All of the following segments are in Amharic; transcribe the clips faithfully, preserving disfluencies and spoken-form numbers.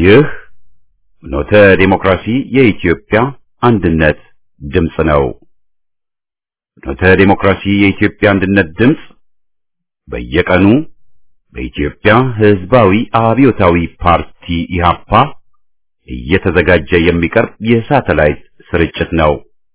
ይህ ኖተ ዲሞክራሲ የኢትዮጵያ አንድነት ድምጽ ነው። ኖተ ዲሞክራሲ የኢትዮጵያ አንድነት ድምጽ በየቀኑ በኢትዮጵያ ሕዝባዊ አብዮታዊ ፓርቲ ኢህአፓ እየተዘጋጀ የሚቀርብ የሳተላይት ስርጭት ነው።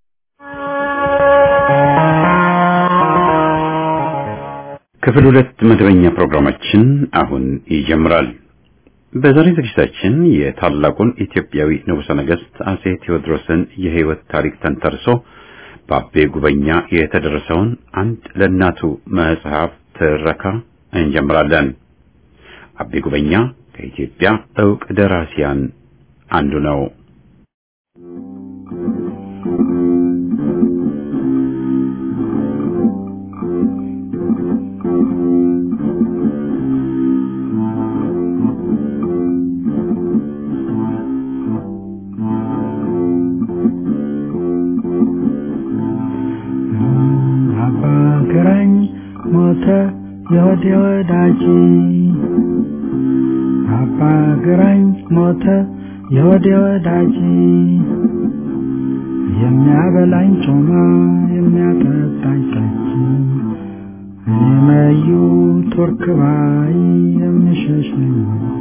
ክፍል ሁለት መደበኛ ፕሮግራማችን አሁን ይጀምራል። በዛሬ ዝግጅታችን የታላቁን ኢትዮጵያዊ ንጉሠ ነገሥት አጼ ቴዎድሮስን የሕይወት ታሪክ ተንተርሶ በአቤ ጉበኛ የተደረሰውን አንድ ለእናቱ መጽሐፍ ትረካ እንጀምራለን። አቤ ጉበኛ ከኢትዮጵያ ዕውቅ ደራሲያን አንዱ ነው። የወዴ ወዳጅ አባ ግራኝ ሞተ የወዴ ወዳጅ የሚያበላኝ ጮማ የሚያጠጣኝ ጠጅ እኔ መዩ ቱርክ ባይ የምሸሽ ነኝ።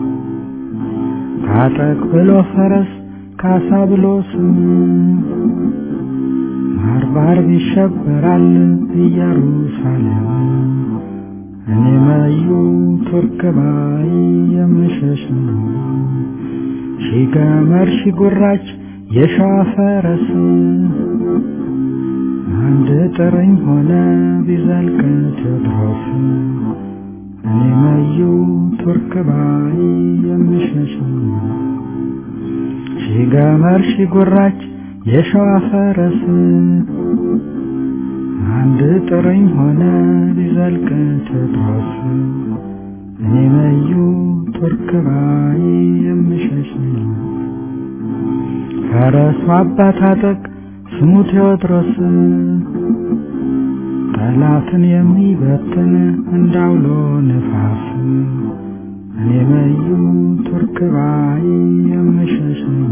ታጠቅ ብሎ ፈረስ ካሳ ብሎ ስም ባርባር ይሸበራል ኢየሩሳሌም እኔ መዩ ቱርክ ባይ የምሸሽ ነው። ሺ ገመድ ሺ ጉራች የሸዋ ፈረስ አንድ ጥርኝ ሆነ ቢዘልቅ ቴዎድሮስ እኔ መዩ ቱርክ ባይ የምሸሽ ነው። ሺ ገመድ ሺ ጉራች የሸዋ ፈረስ አንድ ጥርኝ ሆነ ቢዘልቅ ቴዎድሮስ እኔ መዩ ቱርክ ባይ የምሸሽ ነው። ፈረሱ አባ ታጠቅ ስሙ ቴዎድሮስ ጠላትን የሚበትን እንዳውሎ ነፋስ እኔ መዩ ቱርክ ባይ የምሸሽ ነው።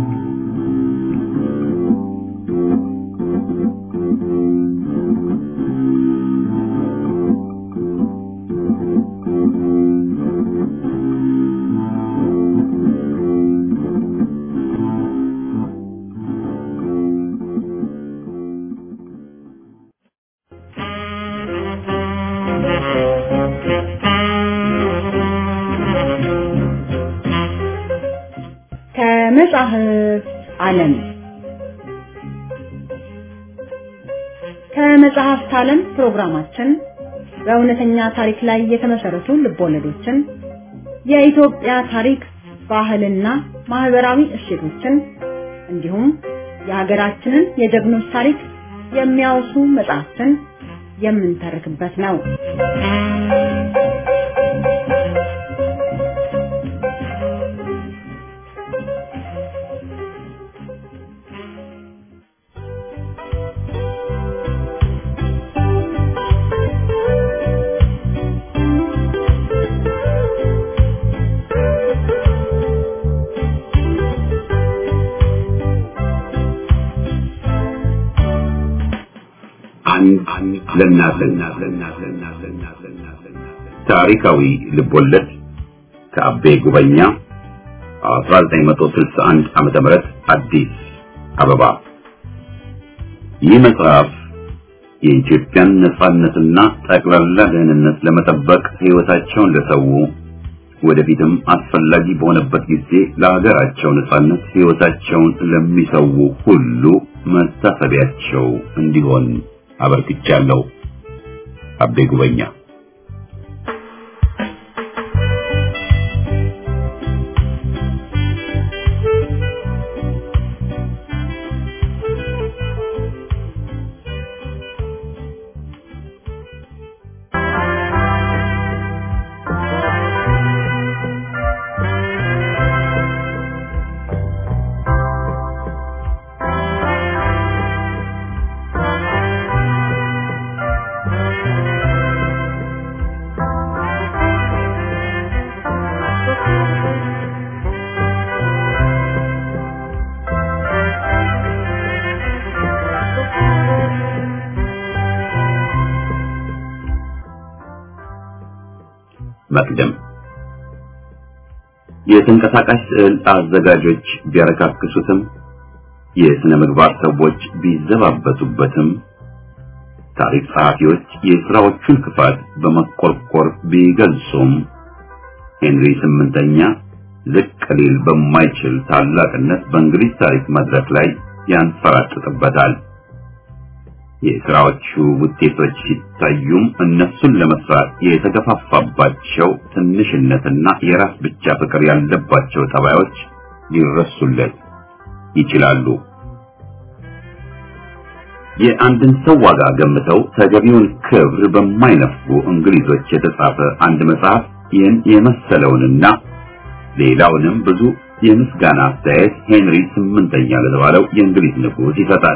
ከመጽሐፍ ዓለም ከመጽሐፍ ዓለም ፕሮግራማችን በእውነተኛ ታሪክ ላይ የተመሰረቱ ልቦለዶችን፣ የኢትዮጵያ ታሪክ፣ ባህልና ማህበራዊ እሴቶችን እንዲሁም የሀገራችንን የጀግኖች ታሪክ የሚያወሱ መጽሐፍትን የምንተርክበት ነው። ታሪካዊ ልቦለድ ከአቤ ጉበኛ አስራ ዘጠኝ መቶ ስልሳ አንድ ዓመተ ምህረት አዲስ አበባ። ይህ መጽሐፍ የኢትዮጵያን ነጻነትና ጠቅላላ ደህንነት ለመጠበቅ ሕይወታቸውን ለሰው ወደፊትም አስፈላጊ በሆነበት ጊዜ ለሀገራቸው ነጻነት ሕይወታቸውን ለሚሰው ሁሉ መታሰቢያቸው እንዲሆን አበርክቻለሁ። አቤ ጉበኛ። መቅደም የተንቀሳቃሽ ስዕል አዘጋጆች ቢያረካክሱትም የሥነ ምግባር ሰዎች ቢዘባበቱበትም ታሪክ ጸሐፊዎች የሥራዎቹን ክፋት በመቆርቆር ቢገልጹም ሄንሪ ስምንተኛ ዝቅ ሊል በማይችል ታላቅነት በእንግሊዝ ታሪክ መድረክ ላይ ያንፈራጥጥበታል። የሥራዎቹ ውጤቶች ሲታዩም እነሱን ለመስራት የተገፋፋባቸው ትንሽነትና የራስ ብቻ ፍቅር ያለባቸው ጠባዮች ሊረሱለት ይችላሉ። የአንድን ሰው ዋጋ ገምተው ተገቢውን ክብር በማይነፍጉ እንግሊዞች የተጻፈ አንድ መጽሐፍ ይህን የመሰለውንና ሌላውንም ብዙ የምስጋና አስተያየት ሄንሪ ስምንተኛ ለተባለው የእንግሊዝ ንጉሥ ይሰጣል።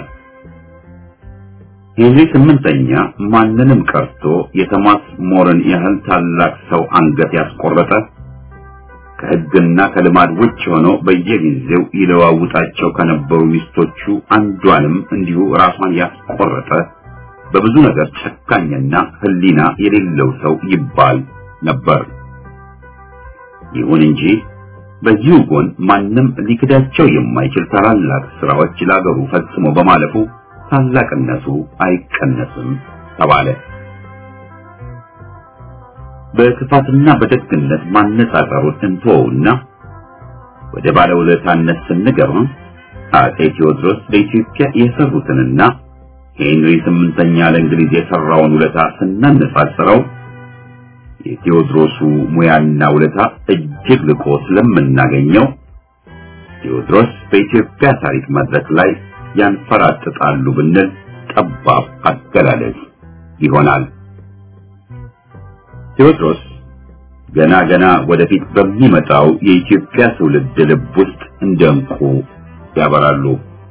ሄንሪ ስምንተኛ ማንንም ቀርቶ የቶማስ ሞርን ያህል ታላቅ ሰው አንገት ያስቆረጠ ከሕግና ከልማድ ውጭ ሆኖ በየጊዜው ይለዋውጣቸው ከነበሩ ሚስቶቹ አንዷንም እንዲሁ ራሷን ያስቆረጠ በብዙ ነገር ጨካኝና ሕሊና የሌለው ሰው ይባል ነበር። ይሁን እንጂ በዚሁ ጎን ማንም ሊክዳቸው የማይችል ታላላቅ ስራዎች ለአገሩ ፈጽሞ በማለፉ ታላቅነቱ አይቀነስም ተባለ። በክፋትና በደግነት ማነጻጸሩን እንተውና ወደ ባለውለታነት ስንገባ አጼ ቴዎድሮስ ለኢትዮጵያ የሰሩትንና ሄንሪ ስምንተኛ ለእንግሊዝ የሰራውን ውለታ ስናነጻጽረው የቴዎድሮሱ ሙያና ውለታ እጅግ ልቆ ስለምናገኘው ቴዎድሮስ በኢትዮጵያ ታሪክ መድረክ ላይ ያንፈራጥጣሉ ብንል ጠባብ አገላለጽ ይሆናል። ቴዎድሮስ ገና ገና ወደፊት በሚመጣው የኢትዮጵያ ትውልድ ልብ ውስጥ እንደ ዕንቁ ያበራሉ።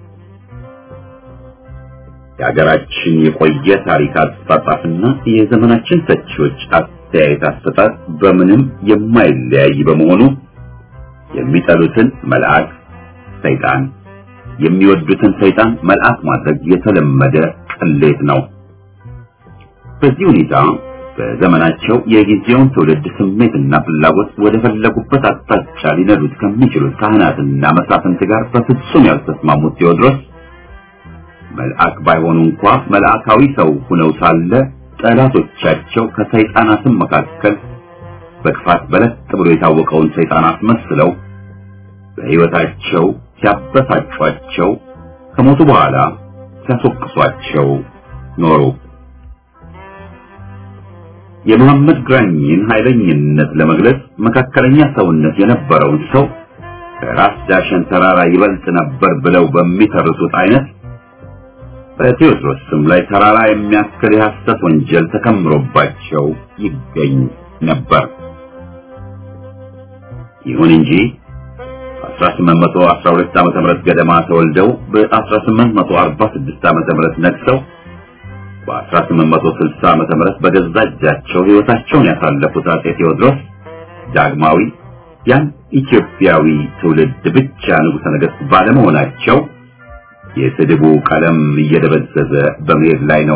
የሀገራችን የቆየ ታሪክ አጻጻፍና የዘመናችን ተቺዎች አስተያየት አሰጣጥ በምንም የማይለያይ በመሆኑ የሚጠሉትን መልአክ ሰይጣን፣ የሚወዱትን ሰይጣን መልአክ ማድረግ የተለመደ ቅሌት ነው። በዚህ ሁኔታ በዘመናቸው የጊዜውን ትውልድ ስሜትና ፍላጎት ወደ ፈለጉበት አቅጣጫ ሊነዱት ከሚችሉት ካህናትና መሳፍንት ጋር በፍጹም ያልተስማሙት ቴዎድሮስ መልአክ ባይሆኑ እንኳ መልአካዊ ሰው ሆነው ሳለ ጠላቶቻቸው ከሰይጣናትም መካከል በክፋት በለጥ ብሎ የታወቀውን ሰይጣን አስመስለው በሕይወታቸው ሲያበሳጯቸው ከሞቱ በኋላ ሲያስወቅሷቸው ኖሩ። የመሐመድ ግራኝን ኃይለኝነት ለመግለጽ መካከለኛ ሰውነት የነበረውን ሰው ከራስ ዳሸን ተራራ ይበልጥ ነበር ብለው በሚተርቱት አይነት በቴዎድሮስ ስም ላይ ተራራ የሚያክል የሐሰት ወንጀል ተከምሮባቸው ይገኝ ነበር። ይሁን እንጂ አስራ ስምንት መቶ አስራ ሁለት ዓመተ ምህረት ገደማ ተወልደው በ1846 ዓመተ ምህረት ነግሰው በ1860 ዓመተ ምህረት በገዛ እጃቸው ሕይወታቸውን ያሳለፉት አጼ ቴዎድሮስ ዳግማዊ ያን ኢትዮጵያዊ ትውልድ ብቻ ንጉሠ ነገሥት ባለመሆናቸው የስድቡ ቀለም እየደበዘዘ በመሄድ ላይ ነው።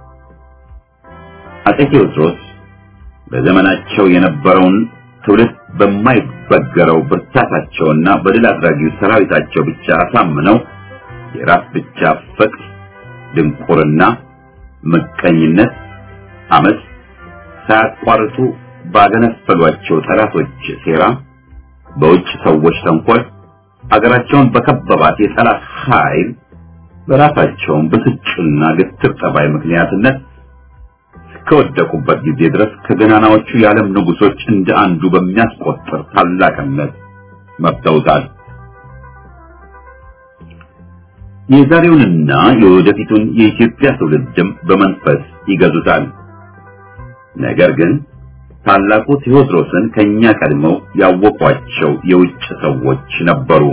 አጼ ቴዎድሮስ በዘመናቸው የነበረውን ትውልድ በማይበገረው ብርታታቸውና በድል አድራጊው ሰራዊታቸው ብቻ አሳምነው የራስ ብቻ ፍቅር፣ ድንቁርና፣ ምቀኝነት፣ አመጽ ሳያቋርጡ ባገነፈሏቸው ጠላቶች ሴራ፣ በውጭ ሰዎች ተንኮል አገራቸውን በከበባት የጠላት ኃይል በራሳቸውን ብስጭትና ግትር ጠባይ ምክንያትነት ከወደቁበት ጊዜ ድረስ ከገናናዎቹ የዓለም ንጉሶች እንደ አንዱ በሚያስቆጥር ታላቅነት መብተውታል። የዛሬውንና የወደፊቱን የኢትዮጵያ ትውልድም በመንፈስ ይገዙታል። ነገር ግን ታላቁ ቴዎድሮስን ከኛ ቀድመው ያወቋቸው የውጭ ሰዎች ነበሩ።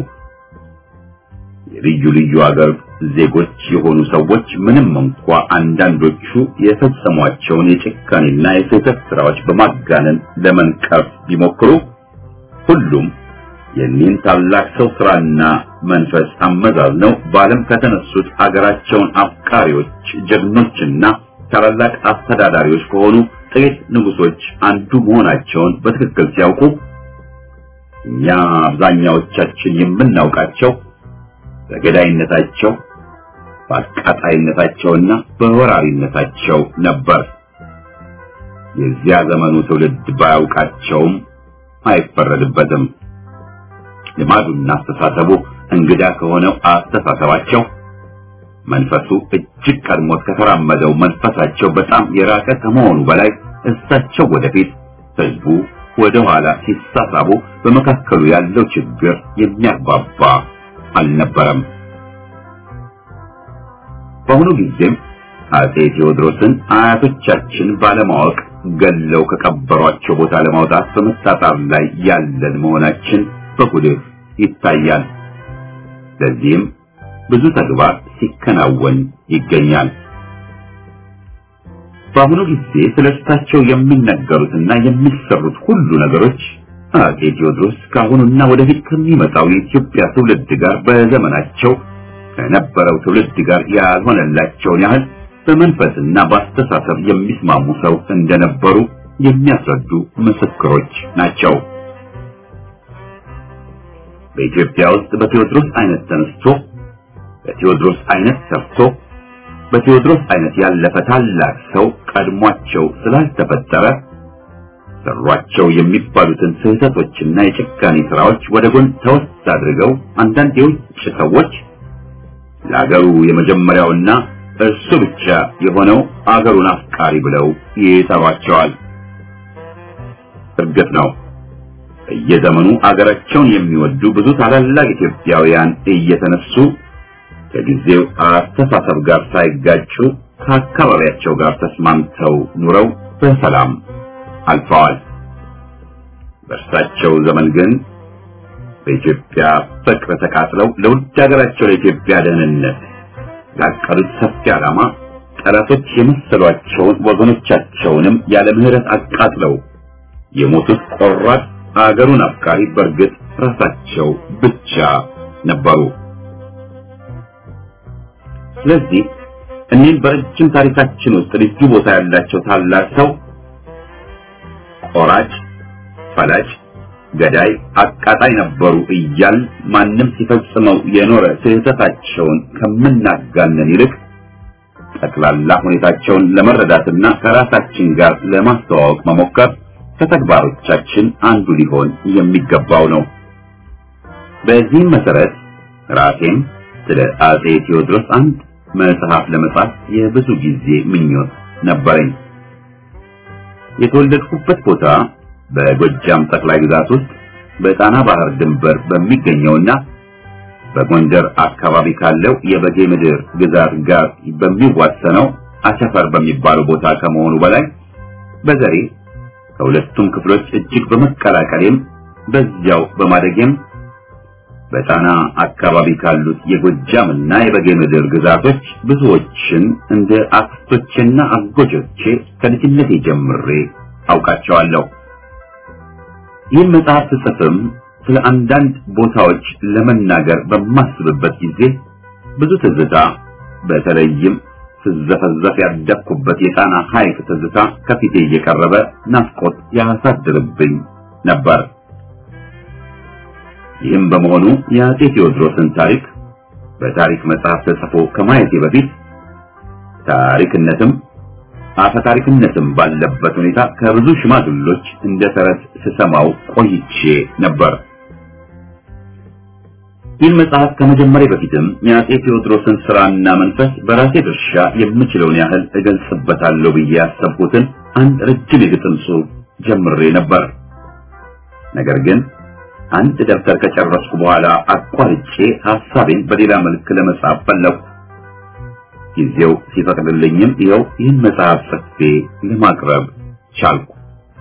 የልዩ ልዩ አገር ዜጎች የሆኑ ሰዎች ምንም እንኳ አንዳንዶቹ የፈጸሟቸውን የጭካኔና የስህተት ስራዎች በማጋነን ለመንቀፍ ቢሞክሩ ሁሉም የኒን ታላቅ ሰው ስራና መንፈስ አመዛዝነው በዓለም ከተነሱት አገራቸውን አፍቃሪዎች ጀግኖችና ታላላቅ አስተዳዳሪዎች ከሆኑ ጥቂት ንጉሶች አንዱ መሆናቸውን በትክክል ሲያውቁ እኛ አብዛኛዎቻችን የምናውቃቸው በገዳይነታቸው በአቃጣይነታቸውና በወራሪነታቸው ነበር። የዚያ ዘመኑ ትውልድ ባያውቃቸውም አይፈረድበትም። ልማዱና አስተሳሰቡ እንግዳ ከሆነው አስተሳሰባቸው መንፈሱ እጅግ ቀድሞት ከተራመደው መንፈሳቸው በጣም የራቀ ከመሆኑ በላይ እሳቸው ወደፊት ህዝቡ ወደ ኋላ ሲሳሳቡ በመካከሉ ያለው ችግር የሚያባባ አልነበረም። በአሁኑ ጊዜም አጼ ቴዎድሮስን አያቶቻችን ባለማወቅ ገለው ከቀበሯቸው ቦታ ለማውጣት በመጣጣር ላይ ያለን መሆናችን በጉልህ ይታያል። ለዚህም ብዙ ተግባር ሲከናወን ይገኛል። በአሁኑ ጊዜ ስለእሳቸው የሚነገሩትና የሚሰሩት ሁሉ ነገሮች አጼ ቴዎድሮስ ከአሁኑና ወደፊት ከሚመጣው የኢትዮጵያ ትውልድ ጋር በዘመናቸው ከነበረው ትውልድ ጋር ያልሆነላቸውን ያህል በመንፈስና በአስተሳሰብ የሚስማሙ ሰው እንደነበሩ የሚያስረዱ ምስክሮች ናቸው። በኢትዮጵያ ውስጥ በቴዎድሮስ አይነት ተነስቶ በቴዎድሮስ አይነት ሰርቶ በቴዎድሮስ አይነት ያለፈ ታላቅ ሰው ቀድሟቸው ስላልተፈጠረ ሰሯቸው የሚባሉትን ስህተቶችና የጭካኔ ስራዎች ወደ ጎን ተወስ አድርገው አንዳንድ የውጭ ሰዎች ለአገሩ የመጀመሪያውና እርሱ ብቻ የሆነው አገሩን አፍቃሪ ብለው ይጠሯቸዋል። እርግጥ ነው በየዘመኑ አገራቸውን የሚወዱ ብዙ ታላላቅ ኢትዮጵያውያን እየተነሱ ከጊዜው አስተሳሰብ ጋር ሳይጋጩ ከአካባቢያቸው ጋር ተስማምተው ኑረው በሰላም አልፈዋል። በእርሳቸው ዘመን ግን በኢትዮጵያ ፍቅር ተቃጥለው ለውድ ሀገራቸው ለኢትዮጵያ ደህንነት ያቀዱት ሰፊ ዓላማ ጠላቶች የመሰሏቸውን ወገኖቻቸውንም ያለ ምህረት አቃጥለው የሞቱት ቆራጥ አገሩን አፍቃሪ በርግጥ ራሳቸው ብቻ ነበሩ። ስለዚህ እኒህን በረጅም ታሪካችን ውስጥ ልዩ ቦታ ያላቸው ታላቅ ሰው ቆራጭ፣ ፈላጭ፣ ገዳይ፣ አቃጣይ ነበሩ እያል ማንም ሲፈጽመው የኖረ ስህተታቸውን ከምናጋነን ይልቅ ጠቅላላ ሁኔታቸውን ለመረዳትና ከራሳችን ጋር ለማስተዋወቅ መሞከር ከተግባሮቻችን አንዱ ሊሆን የሚገባው ነው። በዚህም መሰረት ራሴም ስለ አጼ ቴዎድሮስ አንድ መጽሐፍ ለመጻፍ የብዙ ጊዜ ምኞት ነበረኝ። የተወለድኩበት ቦታ በጎጃም ጠቅላይ ግዛት ውስጥ በጣና ባህር ድንበር በሚገኘውና በጎንደር አካባቢ ካለው የበጌ ምድር ግዛት ጋር በሚዋሰነው አቸፈር በሚባለው ቦታ ከመሆኑ በላይ በዘሬ ከሁለቱም ክፍሎች እጅግ በመቀላቀሌም በዚያው በማደጌም በጣና አካባቢ ካሉት የጎጃምና የበጌ ምድር ግዛቶች ብዙዎችን እንደ አክስቶችና አጎጆቼ ከልጅነቴ ጀምሬ አውቃቸዋለሁ። ይህን መጽሐፍ ስጽፍም ስለ አንዳንድ ቦታዎች ለመናገር በማስብበት ጊዜ ብዙ ትዝታ፣ በተለይም ስዘፈዘፍ ያደግኩበት የጣና ሐይቅ ትዝታ ከፊቴ እየቀረበ ናፍቆት ያሳድርብኝ ነበር። ይህም በመሆኑ የአጼ ቴዎድሮስን ታሪክ በታሪክ መጽሐፍ ተጽፎ ከማየቴ በፊት ታሪክነትም አፈ ታሪክነትም ባለበት ሁኔታ ከብዙ ሽማግሌዎች እንደ ተረት ስሰማው ቆይቼ ነበር። ይህን መጽሐፍ ከመጀመሪያ በፊትም የአጼ ቴዎድሮስን ስራና መንፈስ በራሴ ድርሻ የምችለውን ያህል እገልጽበታለሁ ብዬ ያሰብኩትን አንድ ረጅም የግጥም ጽሑፍ ጀምሬ ነበር። ነገር ግን አንድ ደብተር ከጨረስኩ በኋላ አቋርጬ ሐሳቤን በሌላ መልክ ለመጻፍ ፈለግኩ። ጊዜው ሲፈቅድልኝም ይኸው ይህን መጽሐፍ ጽፌ ለማቅረብ ቻልኩ።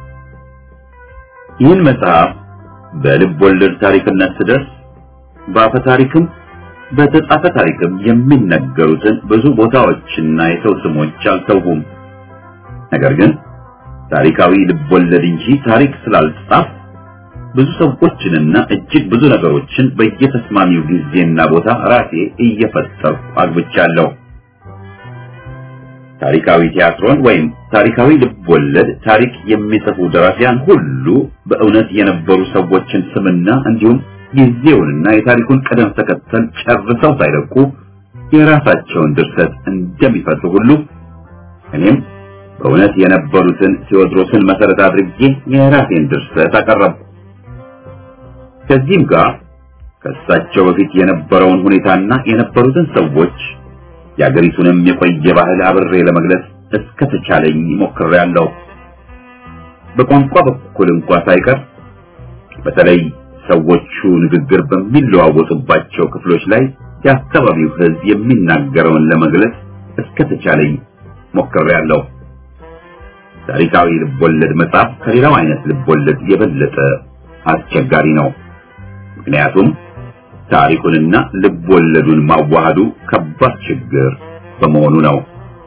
ይህን መጽሐፍ በልብ ወለድ ታሪክነት ስደርስ በአፈ ታሪክም በተጻፈ ታሪክም የሚነገሩትን ብዙ ቦታዎችና የሰው ስሞች አልተውሁም። ነገር ግን ታሪካዊ ልብ ወለድ እንጂ ታሪክ ስላልጻፍ ብዙ ሰዎችንና እጅግ ብዙ ነገሮችን በየተስማሚው ጊዜና ቦታ ራሴ እየፈጠርኩ አግብቻለሁ። ታሪካዊ ቲያትሮን ወይም ታሪካዊ ልቦለድ ታሪክ የሚጽፉ ደራሲያን ሁሉ በእውነት የነበሩ ሰዎችን ስምና እንዲሁም ጊዜውንና የታሪኩን ቀደም ተከተል ጨርሰው ሳይለቁ የራሳቸውን ድርሰት እንደሚፈጥሩ ሁሉ እኔም በእውነት የነበሩትን ቴዎድሮስን መሰረት አድርጌ የራሴን ድርሰት አቀረብኩ። ከዚህም ጋር ከእሳቸው በፊት የነበረውን ሁኔታና የነበሩትን ሰዎች የአገሪቱንም የቆየ ባህል አብሬ ለመግለጽ እስከተቻለኝ ሞክሬያለሁ። በቋንቋ በኩል እንኳን ሳይቀር በተለይ ሰዎቹ ንግግር በሚለዋወጡባቸው ክፍሎች ላይ የአካባቢው ሕዝብ የሚናገረውን ለመግለጽ እስከተቻለኝ ሞክሬያለሁ። ታሪካዊ ልቦለድ መጽሐፍ ከሌላው አይነት ልቦለድ የበለጠ አስቸጋሪ ነው። ምክንያቱም ታሪኩንና ልቦለዱን ማዋሃዱ ከባድ ችግር በመሆኑ ነው።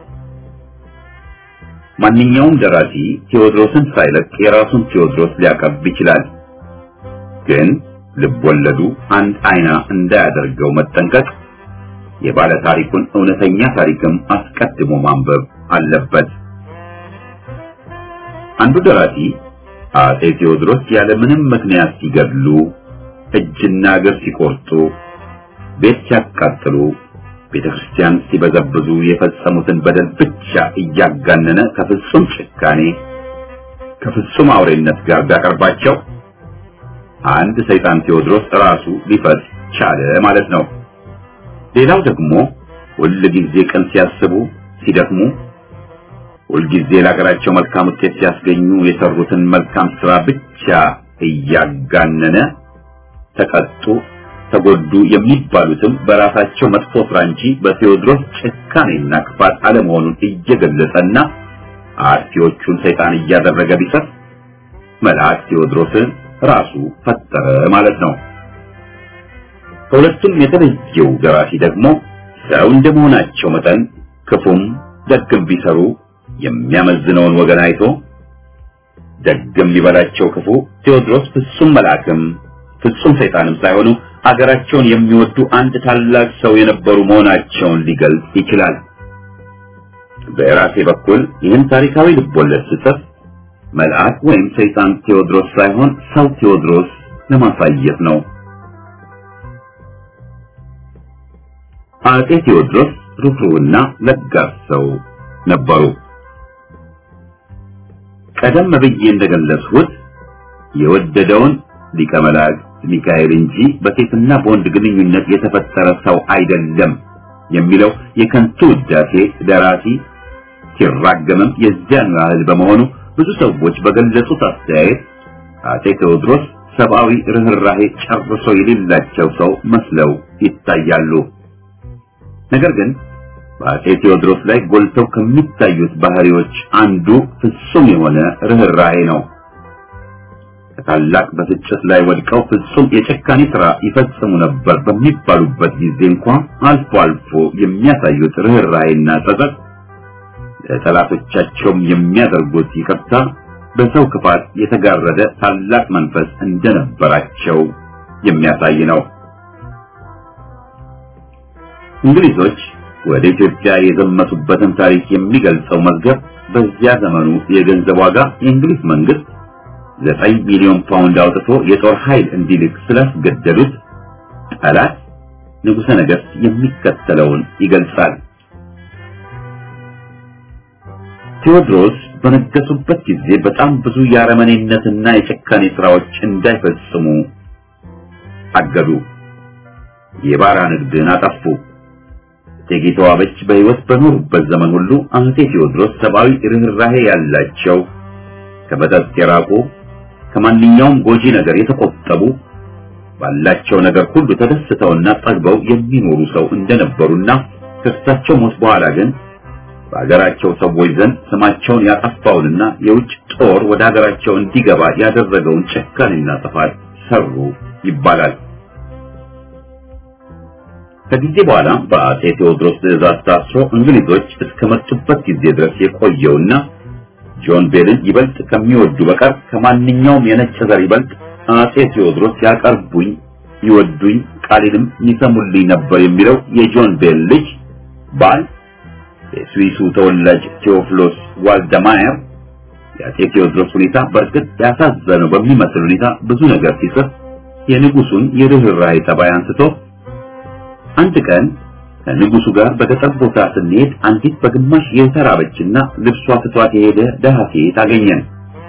ማንኛውም ደራሲ ቴዎድሮስን ሳይለቅ የራሱን ቴዎድሮስ ሊያቀርብ ይችላል። ግን ልቦለዱ አንድ አይና እንዳያደርገው መጠንቀቅ፣ የባለ ታሪኩን እውነተኛ ታሪክም አስቀድሞ ማንበብ አለበት። አንዱ ደራሲ አጼ ቴዎድሮስ ያለ ምንም ምክንያት ሲገድሉ፣ እጅና እግር ሲቆርጡ፣ ቤት ሲያቃጥሉ፣ ቤተክርስቲያን ሲበዘብዙ የፈጸሙትን በደል ብቻ እያጋነነ ከፍጹም ጭካኔ ከፍጹም አውሬነት ጋር ቢያቀርባቸው አንድ ሰይጣን ቴዎድሮስ ራሱ ሊፈጽ ቻለ ማለት ነው። ሌላው ደግሞ ሁል ጊዜ ቀን ሲያስቡ ሲደክሙ፣ ሁል ጊዜ ለሀገራቸው መልካም ውጤት ሲያስገኙ የሰሩትን መልካም ስራ ብቻ እያጋነነ ተቀጡ፣ ተጎዱ የሚባሉትም በራሳቸው መጥፎ ስራ እንጂ በቴዎድሮስ ጭካኔና ክፋት አለመሆኑን እየገለጸና አርቲዎቹን ሰይጣን እያደረገ ቢሰጥ መልአክ ቴዎድሮስን ራሱ ፈጠረ ማለት ነው። ከሁለቱም የተለየው ደራሲ ደግሞ ሰው እንደመሆናቸው መጠን ክፉም ደግም ቢሰሩ የሚያመዝነውን ወገን አይቶ ደግም ሊበላቸው ክፉ ቴዎድሮስ ፍጹም መልአክም ፍጹም ሰይጣንም ሳይሆኑ አገራቸውን የሚወዱ አንድ ታላቅ ሰው የነበሩ መሆናቸውን ሊገልጽ ይችላል። በራሴ በኩል ይህን ታሪካዊ ልቦለድ ስጽፍ መልአክ ወይም ሰይጣን ቴዎድሮስ ሳይሆን ሰው ቴዎድሮስ ለማሳየት ነው። አጼ ቴዎድሮስ ሩህሩህና ለጋስ ሰው ነበሩ። ቀደም ብዬ እንደገለጽሁት የወደደውን ሊቀ መላእክት ሚካኤል እንጂ በሴትና በወንድ ግንኙነት የተፈጠረ ሰው አይደለም የሚለው የከንቱ ውዳሴ ደራሲ ሲራገምም የዚያን ያህል በመሆኑ ብዙ ሰዎች በገለጹት አስተያየት አጼ ቴዎድሮስ ሰብአዊ ርህራሄ ጨርሶ የሌላቸው ሰው መስለው ይታያሉ። ነገር ግን በአጼ ቴዎድሮስ ላይ ጎልተው ከሚታዩት ባህሪዎች አንዱ ፍጹም የሆነ ርህራሄ ነው። ታላቅ በፍጭት ላይ ወድቀው ፍጹም የጨካኔ ሥራ ይፈጽሙ ነበር በሚባሉበት ጊዜ እንኳን አልፎ አልፎ የሚያሳዩት ርህራሄና ጸጸት ለጠላቶቻቸውም የሚያደርጉት ይቅርታ በሰው ክፋት የተጋረደ ታላቅ መንፈስ እንደነበራቸው የሚያሳይ ነው። እንግሊዞች ወደ ኢትዮጵያ የዘመቱበትን ታሪክ የሚገልጸው መዝገብ በዚያ ዘመኑ የገንዘብ ዋጋ የእንግሊዝ መንግስት ዘጠኝ ሚሊዮን ፓውንድ አውጥቶ የጦር ኃይል እንዲልክ ስላስገደዱት ጠላት ንጉሠ ነገሥት የሚከተለውን ይገልጻል። ቴዎድሮስ በነገሱበት ጊዜ በጣም ብዙ የአረመኔነትና የጭካኔ ስራዎች እንዳይፈጽሙ አገዱ። የባሪያ ንግድን አጠፉ። እቴጌ ተዋበች በሕይወት በኖሩበት ዘመን ሁሉ አጼ ቴዎድሮስ ሰብአዊ ርህራሄ ያላቸው፣ ከመጠጥ የራቁ፣ ከማንኛውም ጎጂ ነገር የተቆጠቡ፣ ባላቸው ነገር ሁሉ ተደስተውና ጠግበው የሚኖሩ ሰው እንደነበሩና ከእርሳቸው ሞት በኋላ ግን በአገራቸው ሰዎች ዘንድ ስማቸውን ያጠፋውንና የውጭ ጦር ወደ አገራቸው እንዲገባ ያደረገውን ጭካኔና ጥፋት ሰሩ ይባላል። ከጊዜ በኋላ በአጼ ቴዎድሮስ ትዕዛዝ ታስሮ እንግሊዞች እስከመጡበት ጊዜ ድረስ የቆየውና ጆን ቤልን ይበልጥ ከሚወዱ በቀር ከማንኛውም የነጭ ዘር ይበልጥ አጼ ቴዎድሮስ ያቀርቡኝ፣ ይወዱኝ፣ ቃሌንም ይሰሙልኝ ነበር የሚለው የጆን ቤል ልጅ ባል የስዊሱ ተወላጅ ቴዎፍሎስ ዋልደማየር የአፄ ቴዎድሮስ ሁኔታ በእርግጥ ያሳዘነው በሚመስል ሁኔታ ብዙ ነገር ሲጽፍ የንጉሱን የርህራሄ ጠባይ አንስቶ አንድ ቀን ከንጉሱ ጋር በገጠር ቦታ ስንሄድ አንዲት በግማሽ የተራበችና ልብሷ ትቷት የሄደ ደሃ ሴት አገኘን።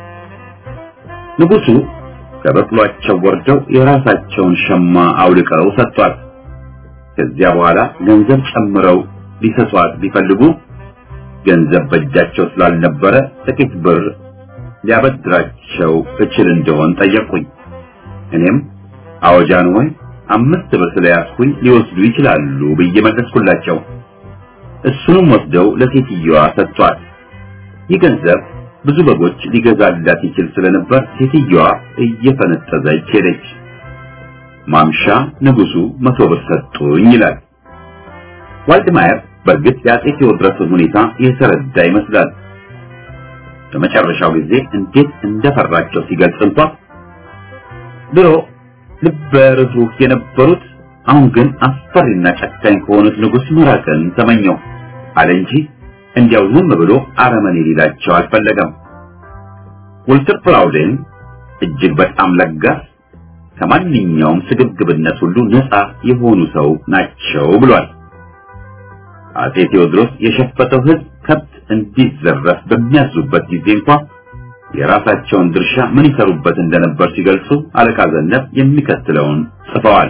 ንጉሱ ከበቅሏቸው ወርደው የራሳቸውን ሸማ አውልቀው ሰጥቷት ከዚያ በኋላ ገንዘብ ጨምረው ሊሰጧት ቢፈልጉ ገንዘብ በእጃቸው ስላልነበረ ጥቂት ብር ሊያበድራቸው እችል እንደሆን ጠየቁኝ። እኔም አወጃን ሆይ አምስት ብር ስለያዝኩኝ ሊወስዱ ይችላሉ ብዬ መለስኩላቸው። እሱንም ወስደው ለሴትዮዋ ሰጥቷት ይህ ገንዘብ ብዙ በጎች ሊገዛላት ይችል ስለነበር ሴትዮዋ እየፈነጠዘች ሄደች። ማምሻ ንጉሱ መቶ ብር ሰጡኝ ይላል። ዋልድማየር በእርግጥ የአፄ ቴዎድሮስን ሁኔታ የተረዳ ይመስላል። በመጨረሻው ጊዜ እንዴት እንደፈራቸው ሲገልጽ እንኳን ድሮ ልበ ርኅሩህ የነበሩት አሁን ግን አስፈሪና ጨካኝ ከሆኑት ንጉስ መራቅን ተመኘው አለ እንጂ እንዲያው ዝም ብሎ አረመኔ ሊላቸው አልፈለገም። ወልተር ፕላውዴን እጅግ በጣም ለጋስ ከማንኛውም ስግብግብነት ሁሉ ነፃ የሆኑ ሰው ናቸው ብሏል። አፄ ቴዎድሮስ የሸፈተው ሕዝብ ከብት እንዲዘረፍ በሚያዙበት ጊዜ እንኳን የራሳቸውን ድርሻ ምን ይሰሩበት እንደነበር ሲገልጹ አለቃ ዘነብ የሚከተለውን ጽፈዋል።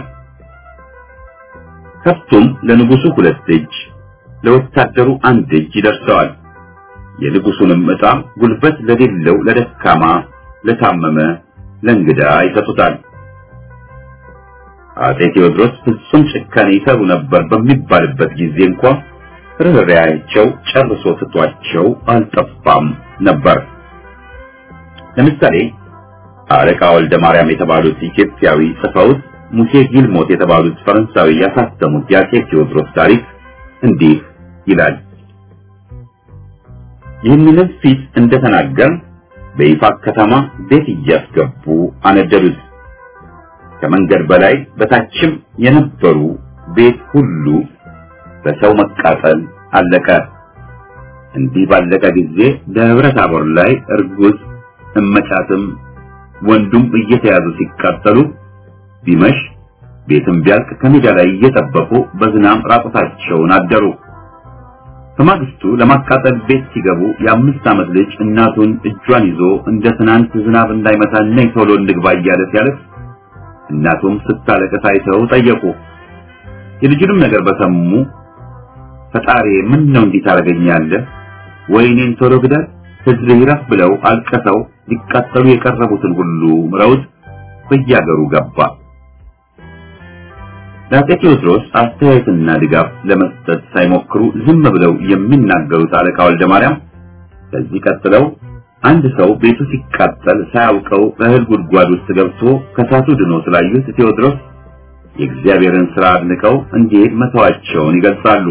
ከብቱም ለንጉሱ ሁለት እጅ ለወታደሩ አንድ እጅ ይደርሰዋል። የንጉሱንም ዕጣ ጉልበት ለሌለው ለደካማ፣ ለታመመ፣ ለእንግዳ ይሰጡታል። አፄ ቴዎድሮስ ፍጹም ጭካኔ ይሰሩ ነበር በሚባልበት ጊዜ እንኳን ርኅራኄያቸው ጨርሶ ትቷቸው አልጠፋም ነበር። ለምሳሌ አለቃ ወልደ ማርያም የተባሉት ኢትዮጵያዊ ጽፈውት ሙሴ ጊልሞት የተባሉት ፈረንሳዊ ያሳተሙት የአፄ ቴዎድሮስ ታሪክ እንዲህ ይላል። ይህንን ፊት እንደተናገር በይፋት ከተማ ቤት እያስገቡ አነደዱት። ከመንገድ በላይ በታችም የነበሩ ቤት ሁሉ በሰው መቃጠል አለቀ። እንዲህ ባለቀ ጊዜ ደብረ ታቦር ላይ እርጉዝ እመጫትም ወንዱም እየተያዙ ሲቃጠሉ ቢመሽ ቤትም ቢያልቅ ከሜዳ ላይ እየጠበቁ በዝናብ ራቁታቸውን አደሩ። በማግስቱ ለማቃጠል ቤት ሲገቡ የአምስት ዓመት ልጅ እናቱን እጇን ይዞ እንደ ትናንት ዝናብ እንዳይመታን ነይ ቶሎ እንግባ እያለ ሲያለቅስ እናቱም ስታለቅስ አይተው ጠየቁ። የልጁንም ነገር በሰሙ ፈጣሪ ምን ነው እንዲህ ታረጋኛለህ? ወይኔን ቶሎ ግደል ሕዝብ ይረፍ ብለው አልቀሰው ሊቃጠሉ የቀረቡትን ሁሉ ምረውት በያገሩ ገባ። ለአፄ ቴዎድሮስ አስተያየትና ድጋፍ ለመስጠት ሳይሞክሩ ዝም ብለው የሚናገሩት አለቃ ወልደ ማርያም ከዚህ ቀጥለው አንድ ሰው ቤቱ ሲቃጠል ሳያውቀው በእህል ጉድጓድ ውስጥ ገብቶ ከሳቱ ድኖ ስላዩት ቴዎድሮስ የእግዚአብሔርን ሥራ አድንቀው እንዲሄድ መተዋቸውን ይገልጻሉ።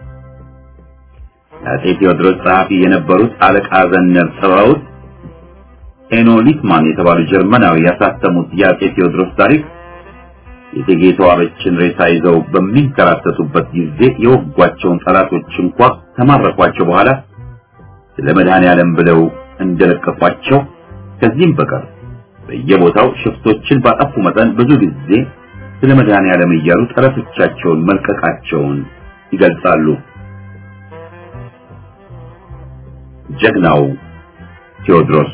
አፄ ቴዎድሮስ ጸሐፊ የነበሩት አለቃ ዘነብ ጽፈውት ኤኖ ሊትማን የተባሉ ጀርመናዊ ያሳተሙት የአፄ ቴዎድሮስ ታሪክ የእቴጌ ተዋበችን ሬሳ ይዘው በሚንከራተቱበት ጊዜ የወጓቸውን ጠላቶች እንኳን ተማረኳቸው በኋላ ስለ መድኃኔዓለም ብለው እንደለቀቋቸው ከዚህም በቀር በየቦታው ሽፍቶችን ባጠፉ መጠን ብዙ ጊዜ ስለ መድኃኔዓለም እያሉ ጠላቶቻቸውን መልቀቃቸውን ይገልጻሉ። ጀግናው ቴዎድሮስ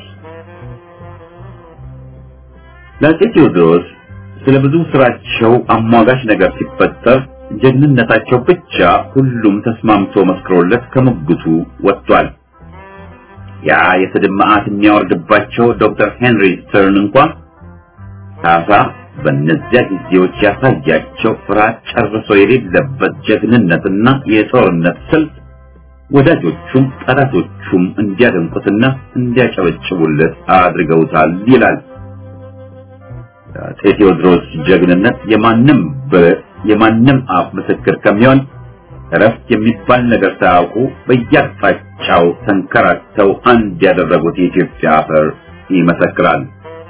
ለአፄ ቴዎድሮስ ስለ ብዙ ስራቸው አሟጋች ነገር ሲፈጠር ጀግንነታቸው ብቻ ሁሉም ተስማምቶ መስክሮለት ከሙግቱ ወጥቷል። ያ የስድብ መዓት የሚያወርድባቸው ዶክተር ሄንሪ ስተርን እንኳን ካሳ በእነዚያ ጊዜዎች ያሳያቸው ፍርሃት ጨርሶ የሌለበት ጀግንነትና የጦርነት ስልት ወዳጆቹም ጠላቶቹም እንዲያደንቁትና እንዲያጨበጭቡለት አድርገውታል ይላል። አፄ ቴዎድሮስ ጀግንነት የማንም የማንም አፍ ምስክር ከሚሆን እረፍት የሚባል ነገር ሳያውቁ በየአቅጣጫው ተንከራተው አንድ ያደረጉት የኢትዮጵያ አፈር ይመሰክራል።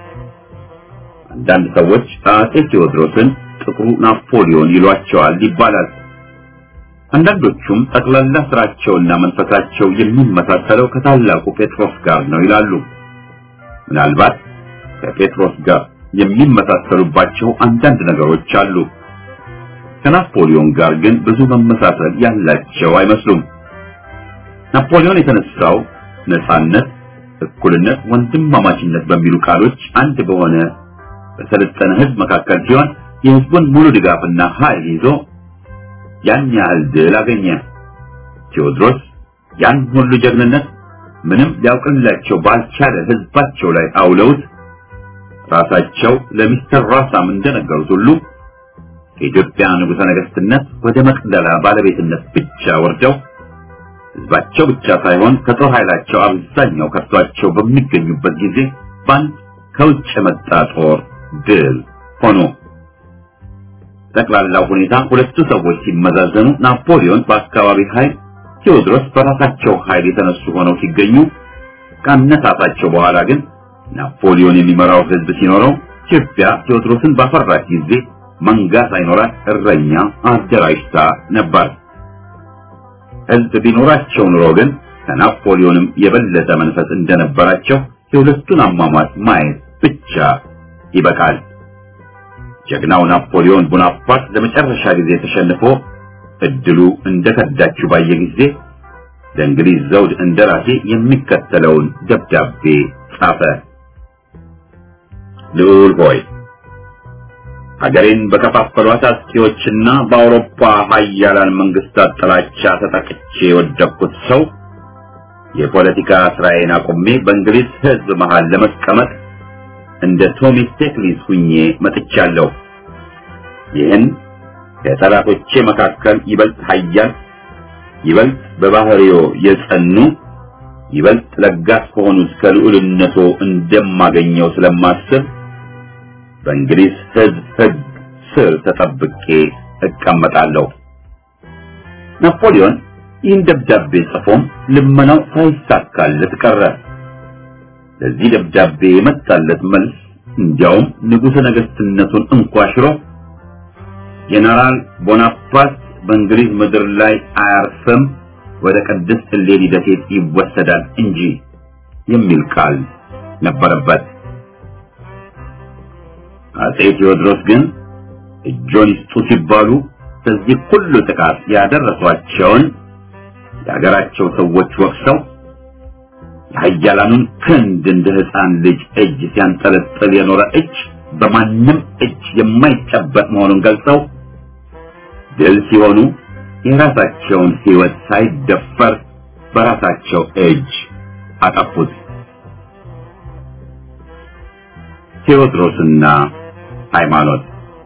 አንዳንድ ሰዎች አፄ ቴዎድሮስን ጥቁሩ ናፖሊዮን ይሏቸዋል ይባላል። አንዳንዶቹም ጠቅላላ ስራቸውና መንፈሳቸው የሚመሳሰለው ከታላቁ ጴጥሮስ ጋር ነው ይላሉ። ምናልባት ከጴጥሮስ ጋር የሚመሳሰሉባቸው አንዳንድ ነገሮች አሉ። ከናፖሊዮን ጋር ግን ብዙ መመሳሰል ያላቸው አይመስሉም። ናፖሊዮን የተነሳው ነፃነት፣ እኩልነት፣ ወንድማማችነት በሚሉ ቃሎች አንድ በሆነ በሰለጠነ ህዝብ መካከል ሲሆን የህዝቡን ሙሉ ድጋፍና ኃይል ይዞ ያን ያህል ድል አገኘ። ቴዎድሮስ ያን ሁሉ ጀግንነት ምንም ሊያውቅላቸው ባልቻለ ህዝባቸው ላይ አውለውት ራሳቸው ለሚስተር ራሳም እንደነገሩት ሁሉ ከኢትዮጵያ ንጉሠ ነገሥትነት ወደ መቅደላ ባለቤትነት ብቻ ወርደው ህዝባቸው ብቻ ሳይሆን ከጦር ኃይላቸው አብዛኛው ከርቷቸው በሚገኙበት ጊዜ ባንድ ከውጭ መጣ ጦር ድል ሆኖ ጠቅላላው ሁኔታ ሁለቱ ሰዎች ሲመዛዘኑ ናፖሊዮን በአካባቢ ኃይል፣ ቴዎድሮስ በራሳቸው ኃይል የተነሱ ሆነው ሲገኙ ካነሳሳቸው በኋላ ግን ናፖሊዮን የሚመራው ህዝብ ሲኖረው ኢትዮጵያ ቴዎድሮስን ባፈራች ጊዜ መንጋ ሳይኖራት እረኛ አደራጅታ ነበር። ህዝብ ቢኖራቸው ኑሮ ግን ከናፖሊዮንም የበለጠ መንፈስ እንደነበራቸው የሁለቱን አሟሟት ማየት ብቻ ይበቃል። ጀግናው ናፖሊዮን ቦናፓርት ለመጨረሻ ጊዜ ተሸንፎ እድሉ እንደከዳችው ባየ ጊዜ ለእንግሊዝ ዘውድ እንደራሴ የሚከተለውን ደብዳቤ ጻፈ። ልዑል ሆይ፣ ሀገሬን በከፋፈሏት አጥቂዎችና በአውሮፓ ኃያላን መንግስታት ጥላቻ ተጠቅቼ የወደቅኩት ሰው የፖለቲካ ስራዬን አቁሜ በእንግሊዝ ህዝብ መሃል ለመቀመጥ እንደ ቶሚ ስቴክሊስ ሁኜ መጥቻለሁ። ይህን ከጠላቶቼ መካከል ይበልጥ ኃያል፣ ይበልጥ በባህሪዮ የጸኑ፣ ይበልጥ ለጋስ ከሆኑት ከልዑልነቶ እንደማገኘው ስለማስብ በእንግሊዝ ህዝብ ህግ ስር ተጠብቄ እቀመጣለሁ። ናፖሊዮን ይህን ደብዳቤ ጽፎም ልመናው ሳይሳካለት ቀረ። ለዚህ ደብዳቤ የመጣለት መልስ እንዲያውም ንጉሠ ነገሥትነቱን እንኳ ሽሮ ጀነራል ቦናፓርት በእንግሊዝ ምድር ላይ አያርፍም፣ ወደ ቅድስት እሌኒ ደሴት ይወሰዳል እንጂ የሚል ቃል ነበረበት። አጼ ቴዎድሮስ ግን እጆን ይስጡ ሲባሉ በዚህ ሁሉ ጥቃት ያደረሷቸውን የሀገራቸው ሰዎች ወቅሰው የኃያላኑን ክንድ እንደ ሕፃን ልጅ እጅ ሲያንጠለጥል የኖረ እጅ በማንም እጅ የማይጨበጥ መሆኑን ገልጸው ድል ሲሆኑ የራሳቸውን ሕይወት ሳይደፈር በራሳቸው እጅ አጠፉት። ቴዎድሮስና ሃይማኖት።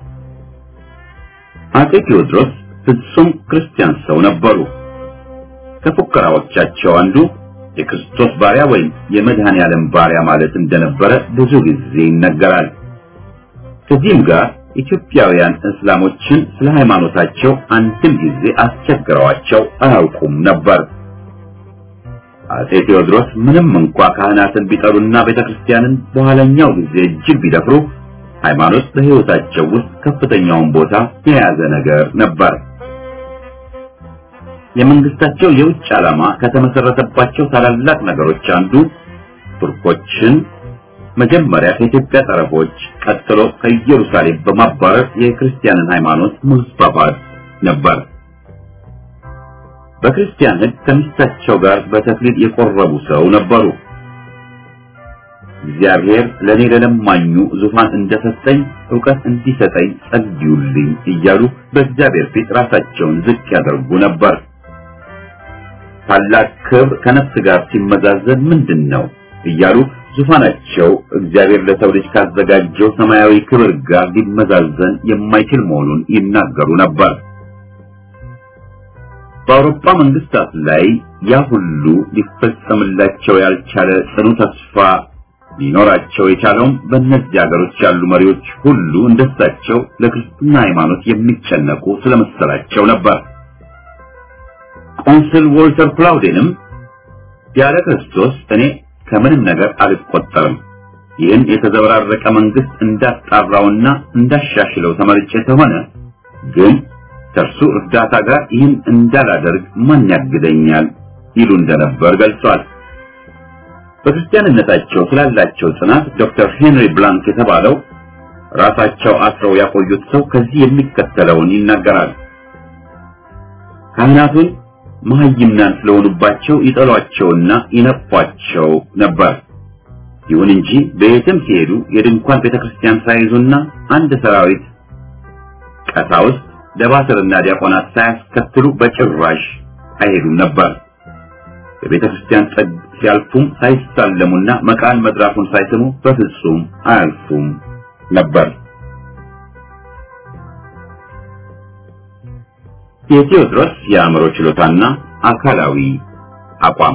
አጼ ቴዎድሮስ ፍጹም ክርስቲያን ሰው ነበሩ። ከፉከራዎቻቸው አንዱ የክርስቶስ ባሪያ ወይም የመድኃኔ ዓለም ባሪያ ማለት እንደነበረ ብዙ ጊዜ ይነገራል። ከዚህም ጋር ኢትዮጵያውያን እስላሞችን ስለ ሃይማኖታቸው አንድም ጊዜ አስቸግረዋቸው አያውቁም ነበር። አጼ ቴዎድሮስ ምንም እንኳ ካህናትን ቢጠሩና ቤተክርስቲያንን በኋላኛው ጊዜ እጅግ ቢደፍሩ ሃይማኖት በሕይወታቸው ውስጥ ከፍተኛውን ቦታ የያዘ ነገር ነበር። የመንግስታቸው የውጭ ዓላማ ከተመሰረተባቸው ታላላቅ ነገሮች አንዱ ቱርኮችን መጀመሪያ ከኢትዮጵያ ጠረፎች ቀጥሎ ከኢየሩሳሌም በማባረር የክርስቲያንን ሃይማኖት ማስፋፋት ነበር። በክርስቲያን ሕግ ከሚስታቸው ጋር በተክሊል የቆረቡ ሰው ነበሩ። እግዚአብሔር ለኔ ለለማኙ ዙፋን እንደሰጠኝ ዕውቀት እንዲሰጠኝ ጸልዩልኝ እያሉ በእግዚአብሔር ፊት ራሳቸውን ዝቅ ያደርጉ ነበር። ታላቅ ክብር ከነፍስ ጋር ሲመዛዘን ምንድነው እያሉ ዙፋናቸው እግዚአብሔር ለሰው ልጅ ካዘጋጀው ሰማያዊ ክብር ጋር ሊመዛዘን የማይችል መሆኑን ይናገሩ ነበር። በአውሮፓ መንግስታት ላይ ያ ሁሉ ሊፈጸምላቸው ያልቻለ ጽኑ ተስፋ ሊኖራቸው የቻለውም በእነዚህ ሀገሮች ያሉ መሪዎች ሁሉ እንደሳቸው ለክርስትና ሃይማኖት የሚጨነቁ ስለመሰላቸው ነበር። ቆንስል ዎልተር ፕላውዴንም ያለ ክርስቶስ እኔ ከምንም ነገር አልቆጠርም፣ ይህን የተዘበራረቀ መንግስት እንዳጣራውና እንዳሻሽለው ተመርጬ ተሆነ ግን ከእርሱ እርዳታ ጋር ይህን እንዳላደርግ ማን ያግደኛል ይሉ እንደነበር ገልጿል። በክርስቲያንነታቸው ስላላቸው ጽናት ዶክተር ሄንሪ ብላንክ የተባለው ራሳቸው አስረው ያቆዩት ሰው ከዚህ የሚከተለውን ይናገራል። ካህናቱን መሐይምናን ስለሆኑባቸው ይጠሏቸውና ይነፏቸው ነበር። ይሁን እንጂ በየትም ሲሄዱ የድንኳን ቤተክርስቲያን ሳይዙና አንድ ሰራዊት ቀሳውስት ደባስርና ዲያቆናት ሳያስከትሉ በጭራሽ አይሄዱም ነበር። በቤተክርስቲያን ጠግ ሲያልፉም ሳይሳለሙና መቃን መድራፉን ሳይስሙ በፍጹም አያልፉም ነበር። የቴዎድሮስ የአእምሮ ችሎታና አካላዊ አቋም።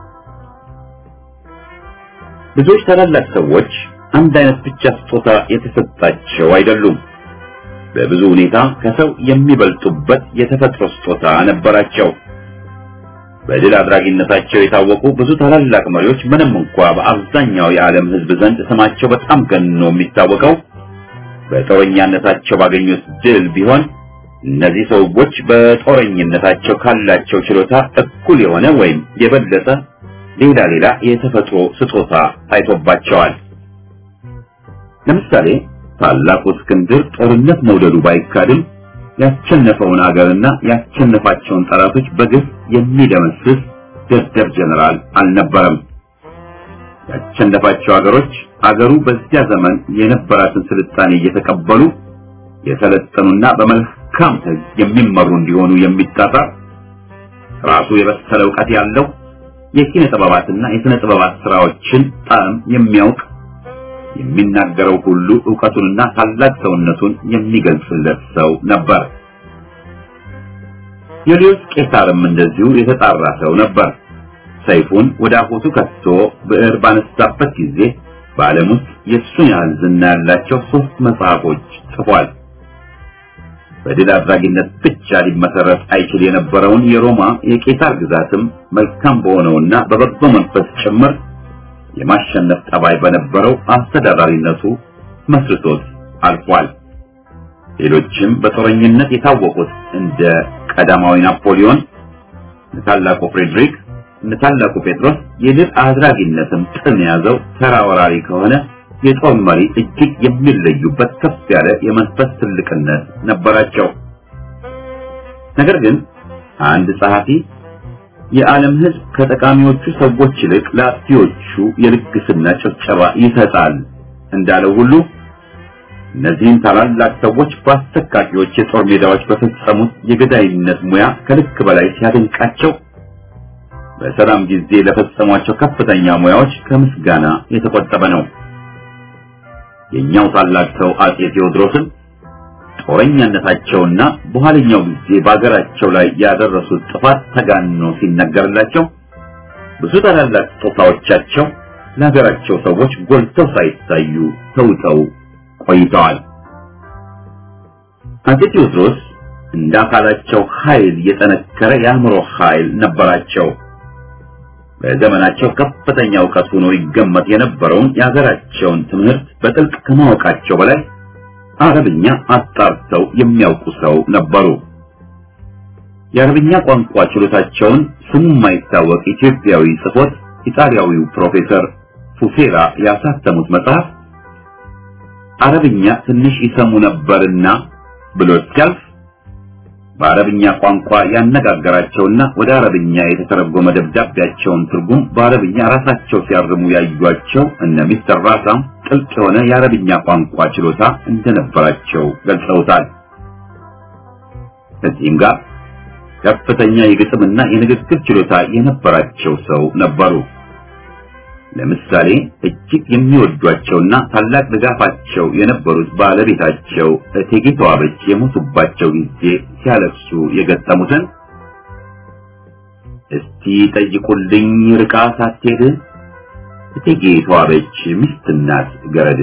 ብዙዎች ታላላቅ ሰዎች አንድ አይነት ብቻ ስጦታ የተሰጣቸው አይደሉም። በብዙ ሁኔታ ከሰው የሚበልጡበት የተፈጥሮ ስጦታ ነበራቸው። በድል አድራጊነታቸው የታወቁ ብዙ ታላላቅ መሪዎች ምንም እንኳ በአብዛኛው የዓለም ሕዝብ ዘንድ ስማቸው በጣም ገኖ የሚታወቀው በጦረኛነታቸው ባገኙት ድል ቢሆን እነዚህ ሰዎች በጦረኝነታቸው ካላቸው ችሎታ እኩል የሆነ ወይም የበለጠ ሌላ ሌላ የተፈጥሮ ስጦታ ታይቶባቸዋል። ለምሳሌ ታላቁ እስክንድር ጦርነት መውደዱ ባይካድም ያቸነፈውን አገርና ያቸነፋቸውን ጠላቶች በግፍ የሚደመስስ ደደብ ጀነራል አልነበረም። ያቸነፋቸው አገሮች አገሩ በዚያ ዘመን የነበራትን ስልጣኔ እየተቀበሉ የሰለጠኑና በመልካም ሕግ የሚመሩ እንዲሆኑ የሚጣጣር ራሱ የበሰለ ዕውቀት ያለው የኪነ ጥበባትና የሥነ ጥበባት ስራዎችን ጣዕም የሚያውቅ የሚናገረው ሁሉ ዕውቀቱንና ታላቅ ሰውነቱን የሚገልጽለት ሰው ነበር። ዩልዩስ ቄሳርም እንደዚሁ የተጣራ ሰው ነበር። ሰይፉን ወደ አፎቱ ከቶ ብዕር ባነሳበት ጊዜ በዓለም ውስጥ የሱን ያህል ዝና ያላቸው ሶስት መጽሐፎች ጽፏል። በድል አድራጊነት ብቻ ሊመሰረት አይችል የነበረውን የሮማ የቄሳር ግዛትም መልካም በሆነውና በበጎ መንፈስ ጭምር የማሸነፍ ጠባይ በነበረው አስተዳዳሪነቱ መስርቶት አልፏል። ሌሎችም በጦረኝነት የታወቁት እንደ ቀዳማዊ ናፖሊዮን፣ ታላቁ ፍሬድሪክ፣ ታላቁ ጴጥሮስ የድል አድራጊነትም ጥን ያዘው ተራ ወራሪ ከሆነ የጦር መሪ እጅግ የሚለዩበት ከፍ ያለ የመንፈስ ትልቅነት ነበራቸው። ነገር ግን አንድ ጸሐፊ የዓለም ሕዝብ ከጠቃሚዎቹ ሰዎች ይልቅ ለአጥፊዎቹ የልግስና ጭብጨባ ይሰጣል እንዳለው ሁሉ እነዚህን ታላላቅ ሰዎች በአሰቃቂዎች የጦር ሜዳዎች በፈጸሙት የገዳይነት ሙያ ከልክ በላይ ሲያደንቃቸው በሰላም ጊዜ ለፈጸሟቸው ከፍተኛ ሙያዎች ከምስጋና የተቆጠበ ነው። የኛው ታላቅ ሰው አጼ ቴዎድሮስን ጦረኛነታቸውና በኋለኛው ጊዜ በአገራቸው ላይ ያደረሱት ጥፋት ተጋኖ ሲነገርላቸው ብዙ ታላላቅ ስጦታዎቻቸው ለሀገራቸው ሰዎች ጎልተው ሳይታዩ ተውተው ቆይተዋል። አጼ ቴዎድሮስ እንደ አካላቸው ኃይል የጠነከረ የአእምሮ ኃይል ነበራቸው። በዘመናቸው ከፍተኛ ዕውቀት ሆኖ ይገመት የነበረውን የሀገራቸውን ትምህርት በጥልቅ ከማወቃቸው በላይ አረብኛ አጣርተው የሚያውቁ ሰው ነበሩ። የአረብኛ ቋንቋ ችሎታቸውን ስሙ የማይታወቅ ኢትዮጵያዊ ጽፎት ኢጣሊያዊው ፕሮፌሰር ፉሴራ ያሳተሙት መጽሐፍ አረብኛ ትንሽ ይሰሙ ነበርና ብሎ ሲያልፍ በአረብኛ ቋንቋ ያነጋገራቸውና ወደ አረብኛ የተተረጎመ ደብዳቤያቸውን ትርጉም በአረብኛ ራሳቸው ሲያርሙ ያዩአቸው እነ ሚስተር ራሳም ጥልቅ የሆነ የአረብኛ ቋንቋ ችሎታ እንደነበራቸው ገልጸውታል። ከዚህም ጋር ከፍተኛ የግጥምና የንግግር ችሎታ የነበራቸው ሰው ነበሩ። ለምሳሌ እጅግ የሚወዷቸውና ታላቅ ድጋፋቸው የነበሩት ባለቤታቸው እቴጌ ተዋበች የሞቱባቸው ጊዜ ሲያለቅሱ የገጠሙትን እስቲ ጠይቁልኝ ርቃ ሳትሄድ እቴጌ ተዋበች ሚስትናት ገረድ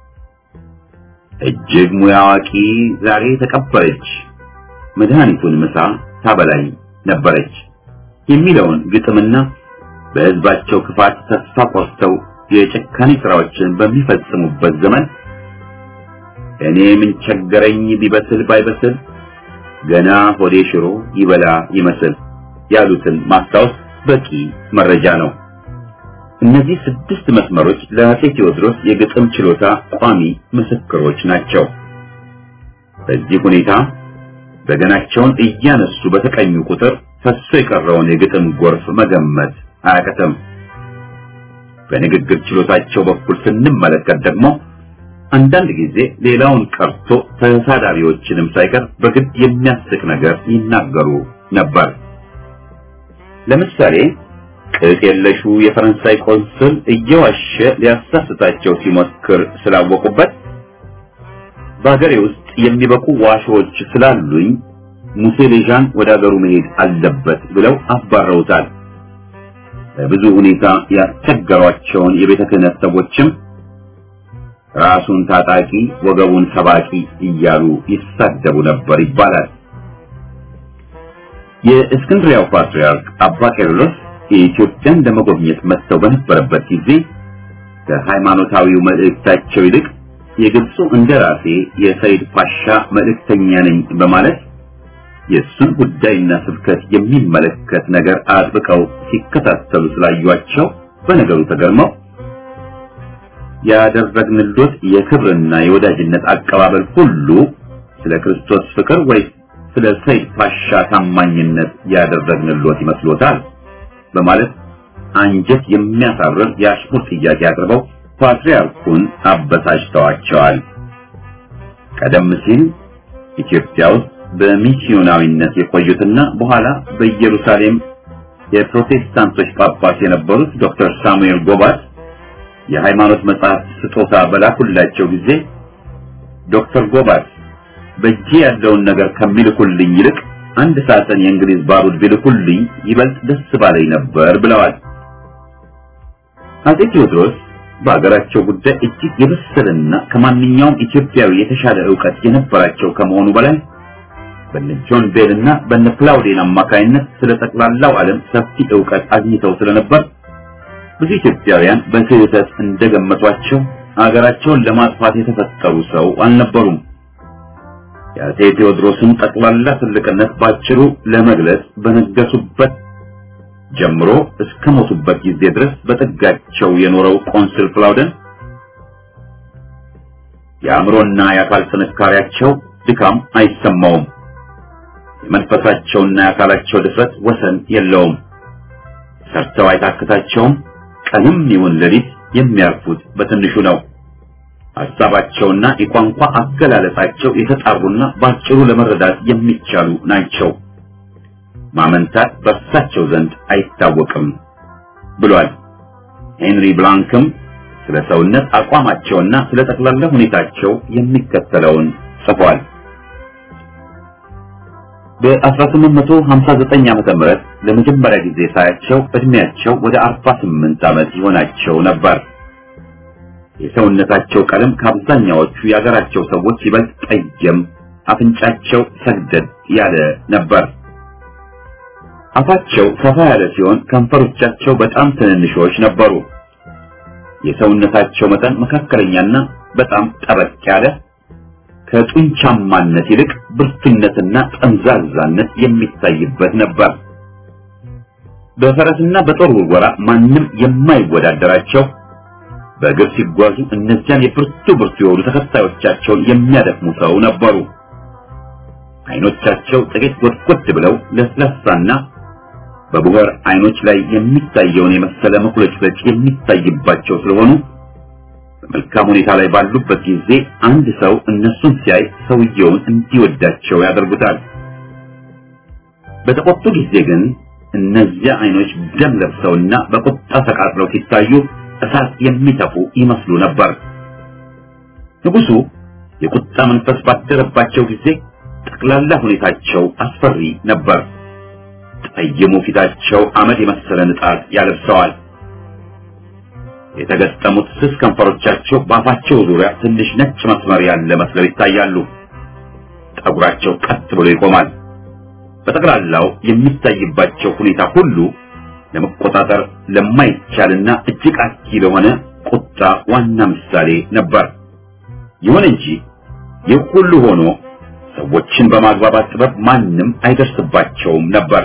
እጅግ ሙያ አዋቂ ዛሬ ተቀበረች መድኃኒቱን ምሳ ታበላኝ ነበረች የሚለውን ግጥምና በሕዝባቸው ክፋት ተስፋ ቆርጠው የጭካኔ ስራዎችን በሚፈጽሙበት ዘመን እኔ ምን ቸገረኝ ቢበስል ባይበስል ገና ሆዴ ሽሮ ይበላ ይመስል ያሉትን ማስታወስ በቂ መረጃ ነው። እነዚህ ስድስት መስመሮች ለአፄ ቴዎድሮስ የግጥም ችሎታ ቋሚ ምስክሮች ናቸው። በዚህ ሁኔታ በገናቸውን እያነሱ በተቀኙ ቁጥር ፈሶ የቀረውን የግጥም ጎርፍ መገመት አያቅትም። በንግግር ችሎታቸው በኩል ስንመለከት ደግሞ አንዳንድ ጊዜ ሌላውን ቀርቶ ተሳዳሪዎችንም ሳይቀር በግድ የሚያስቅ ነገር ይናገሩ ነበር። ለምሳሌ ቅጥ የለሹ የፈረንሳይ ቆንስል እየዋሸ ሊያሳስታቸው ሲሞክር ስላወቁበት በአገሬ ውስጥ የሚበቁ ዋሾች ስላሉኝ ሙሴ ሌዣን ወደ አገሩ መሄድ አለበት ብለው አባረውታል። በብዙ ሁኔታ ያስቸገሯቸውን የቤተ ክህነት ሰዎችም ራሱን ታጣቂ ወገቡን ሰባቂ እያሉ ይሳደቡ ነበር ይባላል። የእስክንድሪያው ፓትርያርክ አባ ቄርሎስ የኢትዮጵያን ለመጎብኘት መጥተው በነበረበት ጊዜ ከሃይማኖታዊው መልእክታቸው ይልቅ የግብፁ እንደራሴ የሰይድ ፓሻ መልእክተኛ ነኝ በማለት የሱን ጉዳይና ስብከት የሚመለከት ነገር አጥብቀው ሲከታተሉ ስላዩአቸው በነገሩ ተገርመው ያደረግንሎት የክብርና የወዳጅነት አቀባበል ሁሉ ስለ ክርስቶስ ፍቅር ወይ ስለ ሰይድ ፓሻ ታማኝነት ያደረግንሎት ይመስሎታል በማለት አንጀት የሚያሳርር የአሽሙር ጥያቄ አቅርበው ፓትርያርኩን አበሳጭተዋቸዋል። ቀደም ሲል ኢትዮጵያ ውስጥ በሚስዮናዊነት የቆዩትና በኋላ በኢየሩሳሌም የፕሮቴስታንቶች ጳጳስ የነበሩት ዶክተር ሳሙኤል ጎባት የሃይማኖት መጽሐፍ ስጦታ በላኩላቸው ጊዜ ዶክተር ጎባት በእጄ ያለውን ነገር ከሚልኩልኝ ይልቅ አንድ ሳጥን የእንግሊዝ ባሩድ ቢልኩልኝ ይበልጥ ደስ ባለኝ ነበር ብለዋል። አፄ ቴዎድሮስ በአገራቸው ጉዳይ እጅግ የበሰለና ከማንኛውም ኢትዮጵያዊ የተሻለ ዕውቀት የነበራቸው ከመሆኑ በላይ በነ ጆን ቤል እና በነ ክላውዲን አማካይነት ስለ ጠቅላላው ዓለም ሰፊ ዕውቀት አግኝተው ስለነበር ብዙ ኢትዮጵያውያን በስህተት እንደገመቷቸው አገራቸውን ለማጥፋት የተፈጠሩ ሰው አልነበሩም። የአፄ ቴዎድሮስን ጠቅላላ ትልቅነት ባጭሩ ለመግለጽ በነገሱበት ጀምሮ እስከ ሞቱበት ጊዜ ድረስ በጠጋቸው የኖረው ቆንስል ክላውደን የአእምሮና የአካል ጥንካሬያቸው ድካም አይሰማውም። የመንፈሳቸውና የአካላቸው ድፍረት ወሰን የለውም። ሰርተው አይታክታቸውም። ቀንም ይሁን ሌሊት የሚያርፉት በትንሹ ነው። ሐሳባቸውና የቋንቋ አገላለጻቸው የተጣሩና ባጭሩ ለመረዳት የሚቻሉ ናቸው። ማመንታት በእርሳቸው ዘንድ አይታወቅም ብሏል። ሄንሪ ብላንክም ስለ ሰውነት አቋማቸውና ስለ ጠቅላላ ሁኔታቸው የሚከተለውን ጽፏል። በ1859 ዓመተ ምህረት ለመጀመሪያ ጊዜ ሳያቸው እድሜያቸው ወደ አርባ ስምንት ዓመት ይሆናቸው ነበር። የሰውነታቸው ቀለም ከአብዛኛዎቹ የአገራቸው ሰዎች ይበልጥ ጠየም፣ አፍንጫቸው ሰግደድ ያለ ነበር። አፋቸው ሰፋ ያለ ሲሆን ከንፈሮቻቸው በጣም ትንንሾች ነበሩ። የሰውነታቸው መጠን መካከለኛና በጣም ጠበቅ ያለ ከጡንቻማነት ይልቅ ብርቱነትና ጠምዛዛነት የሚታይበት ነበር። በፈረስና በጦር ውርወራ ማንም የማይወዳደራቸው በእግር ሲጓዙ እነዚያን የብርቱ ብርቱ የሆኑ ተከታዮቻቸውን የሚያደክሙ ሰው ነበሩ። አይኖቻቸው ጥቂት ጎድጎድ ብለው ለስላሳና በቡገር አይኖች ላይ የሚታየውን የመሰለ መቁለጭለጭ የሚታይባቸው ስለሆኑ በመልካም ሁኔታ ላይ ባሉበት ጊዜ አንድ ሰው እነሱን ሲያይ ሰውየውን እንዲወዳቸው ያደርጉታል። በተቆጡ ጊዜ ግን እነዚያ አይኖች ደም ለብሰውና በቁጣ ተቃጥለው ሲታዩ እሳት የሚተፉ ይመስሉ ነበር። ንጉሱ የቁጣ መንፈስ ባደረባቸው ጊዜ ጠቅላላ ሁኔታቸው አስፈሪ ነበር። ጠይሙ ፊታቸው አመድ የመሰለ ንጣት ያለብሰዋል። የተገጠሙት ስስ ከንፈሮቻቸው በአፋቸው ዙሪያ ትንሽ ነጭ መስመር ያለ መስለው ይታያሉ። ጠጉራቸው ቀጥ ብሎ ይቆማል። በጠቅላላው የሚታይባቸው ሁኔታ ሁሉ ለመቆጣጠር ለማይቻልና እጅግ አስጊ ለሆነ ቁጣ ዋና ምሳሌ ነበር። ይሁን እንጂ ይህ ሁሉ ሆኖ ሰዎችን በማግባባት ጥበብ ማንም አይደርስባቸውም ነበር።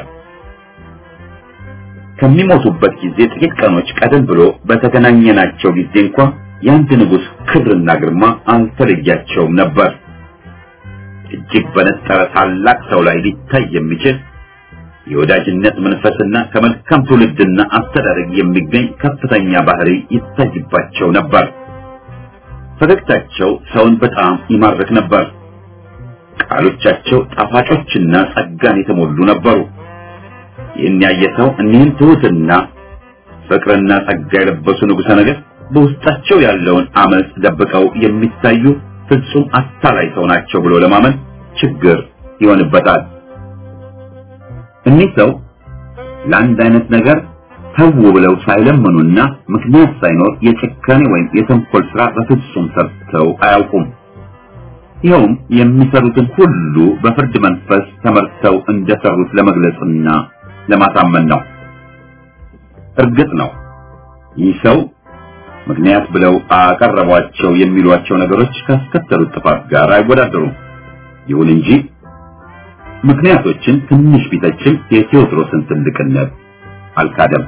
ከሚሞቱበት ጊዜ ጥቂት ቀኖች ቀደም ብሎ በተገናኘናቸው ጊዜ እንኳን የአንድ ንጉሥ ክብርና ግርማ አልተለያቸውም ነበር። እጅግ በነጠረ ታላቅ ሰው ላይ ሊታይ የሚችል የወዳጅነት መንፈስና ከመልካም ትውልድና አስተዳደግ የሚገኝ ከፍተኛ ባህሪ ይታይባቸው ነበር። ፈገግታቸው ሰውን በጣም ይማርክ ነበር። ቃሎቻቸው ጣፋጮችና ጸጋን የተሞሉ ነበሩ። ይህን ያየ ሰው እኒህን ትሑትና ፍቅርና ጸጋ የለበሱ ንጉሠ ነገሥት በውስጣቸው ያለውን አመጽ ደብቀው የሚታዩ ፍጹም አታላይ ሰው ናቸው ብሎ ለማመን ችግር ይሆንበታል። እኒህ ሰው ለአንድ አይነት ነገር ተው ብለው ሳይለምኑና ምክንያት ሳይኖር የጭካኔ ወይም የተንኮል ሥራ በፍጹም ሰርተው አያውቁም። ይኸውም የሚሰሩትን ሁሉ በፍርድ መንፈስ ተመርተው እንደሰሩት ለመግለጽና ለማሳመን ነው። እርግጥ ነው ይህ ሰው ምክንያት ብለው አቀረቧቸው የሚሏቸው ነገሮች ካስከተሉት ጥፋት ጋር አይወዳደሩም። ይሁን እንጂ ምክንያቶችን ትንሽ ቢተችም የቴዎድሮስን ትልቅነት አልካደም።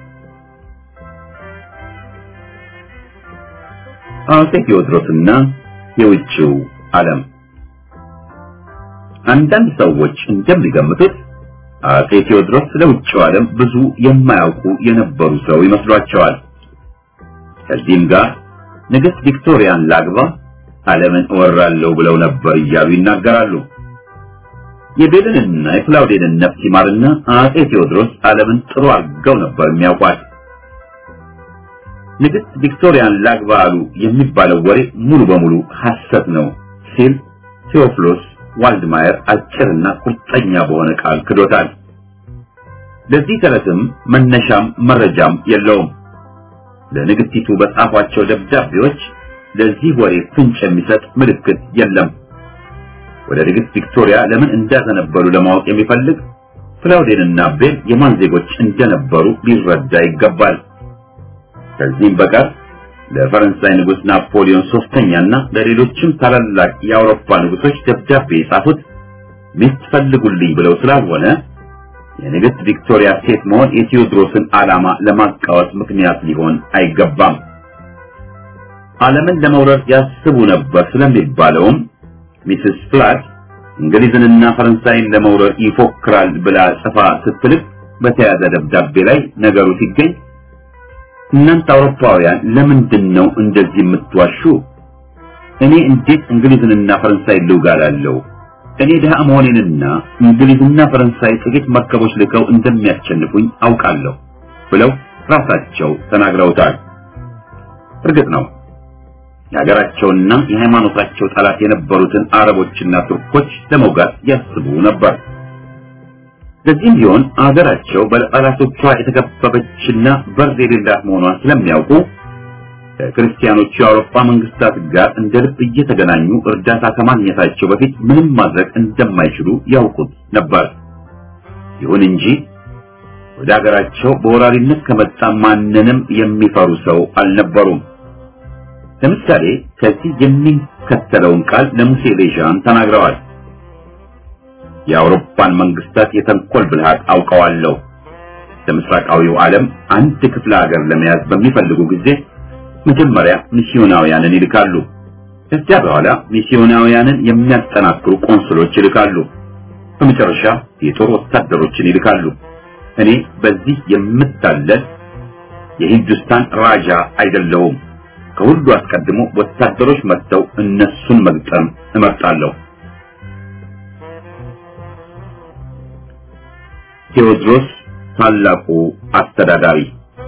አጼ ቴዎድሮስና የውጭው ዓለም። አንዳንድ ሰዎች እንደሚገምቱት አጼ ቴዎድሮስ ስለውጭው ዓለም ብዙ የማያውቁ የነበሩ ሰው ይመስሏቸዋል። ከዚህም ጋር ንግሥት ቪክቶሪያን ላግባ ዓለምን እወራለሁ ብለው ነበር እያሉ ይናገራሉ። የቤልንና የክላውዴንን ነፍስ ይማርና አጼ ቴዎድሮስ ዓለምን ጥሩ አድርገው ነበር የሚያውቋት። ንግሥት ቪክቶሪያን ላግባ አሉ የሚባለው ወሬ ሙሉ በሙሉ ሐሰት ነው ሲል ቴዎፍሎስ ዋልድማየር አጭርና ቁርጠኛ በሆነ ቃል ክዶታል። ለዚህ ተረትም መነሻም መረጃም የለውም። ለንግሥቲቱ በጻፏቸው ደብዳቤዎች ለዚህ ወሬ ፍንጭ የሚሰጥ ምልክት የለም። ወደ ንግሥት ቪክቶሪያ ለምን እንዳዘነበሉ ለማወቅ የሚፈልግ ክላውዴንና ቤል የማን ዜጎች እንደነበሩ ሊረዳ ይገባል። ከዚህም በቀር ለፈረንሳይ ንጉሥ ናፖሊዮን ሶስተኛና ለሌሎችም ታላላቅ የአውሮፓ ንጉሶች ደብዳቤ የጻፉት ሚስት ፈልጉልኝ ብለው ስላልሆነ የንግሥት ቪክቶሪያ ሴት መሆን የቴዎድሮስን ዓላማ ለማቃወስ ምክንያት ሊሆን አይገባም። ዓለምን ለመውረር ያስቡ ነበር ስለሚባለውም ሚስስ ፍላት እንግሊዝንና ፈረንሳይን ለመውረር ይፎክራል ብላ ጽፋ ስትልክ በተያዘ ደብዳቤ ላይ ነገሩ ሲገኝ እናንተ አውሮፓውያን ለምንድን ነው እንደዚህ የምትዋሹ? እኔ እንዴት እንግሊዝንና ፈረንሳይን ልውጋላለሁ? እኔ ደሃ መሆኔንና እንግሊዝና ፈረንሳይ ጥቂት መርከቦች ልከው እንደሚያስጨንቁኝ አውቃለሁ ብለው ራሳቸው ተናግረውታል። እርግጥ ነው የሀገራቸውና የሃይማኖታቸው ጠላት የነበሩትን አረቦችና ቱርኮች ለመውጋት ያስቡ ነበር። ለዚህም ቢሆን አገራቸው በጠላቶቿ የተከበበችና በር የሌላት መሆኗን ስለሚያውቁ ከክርስቲያኖቹ የአውሮፓ መንግስታት ጋር እንደ ልብ እየተገናኙ እርዳታ ከማግኘታቸው በፊት ምንም ማድረግ እንደማይችሉ ያውቁት ነበር። ይሁን እንጂ ወደ ሀገራቸው በወራሪነት ከመጣ ማንንም የሚፈሩ ሰው አልነበሩም። ለምሳሌ ከዚህ የሚከተለውን ቃል ለሙሴ ሌዣን ተናግረዋል። የአውሮፓን መንግስታት የተንኮል ብልሃት አውቀዋለሁ። ለምስራቃዊው ዓለም አንድ ክፍለ ሀገር ለመያዝ በሚፈልጉ ጊዜ መጀመሪያ ሚስዮናውያንን ይልካሉ። ከዚያ በኋላ ሚስዮናውያንን የሚያጠናክሩ ቆንስሎች ይልካሉ። በመጨረሻ የጦር ወታደሮችን ይልካሉ። እኔ በዚህ የምታለል የሂንዱስታን ራጃ አይደለሁም። ከሁሉ አስቀድሞ ወታደሮች መጥተው እነሱን መግጠም እመርጣለሁ። ቴዎድሮስ ታላቁ አስተዳዳሪ።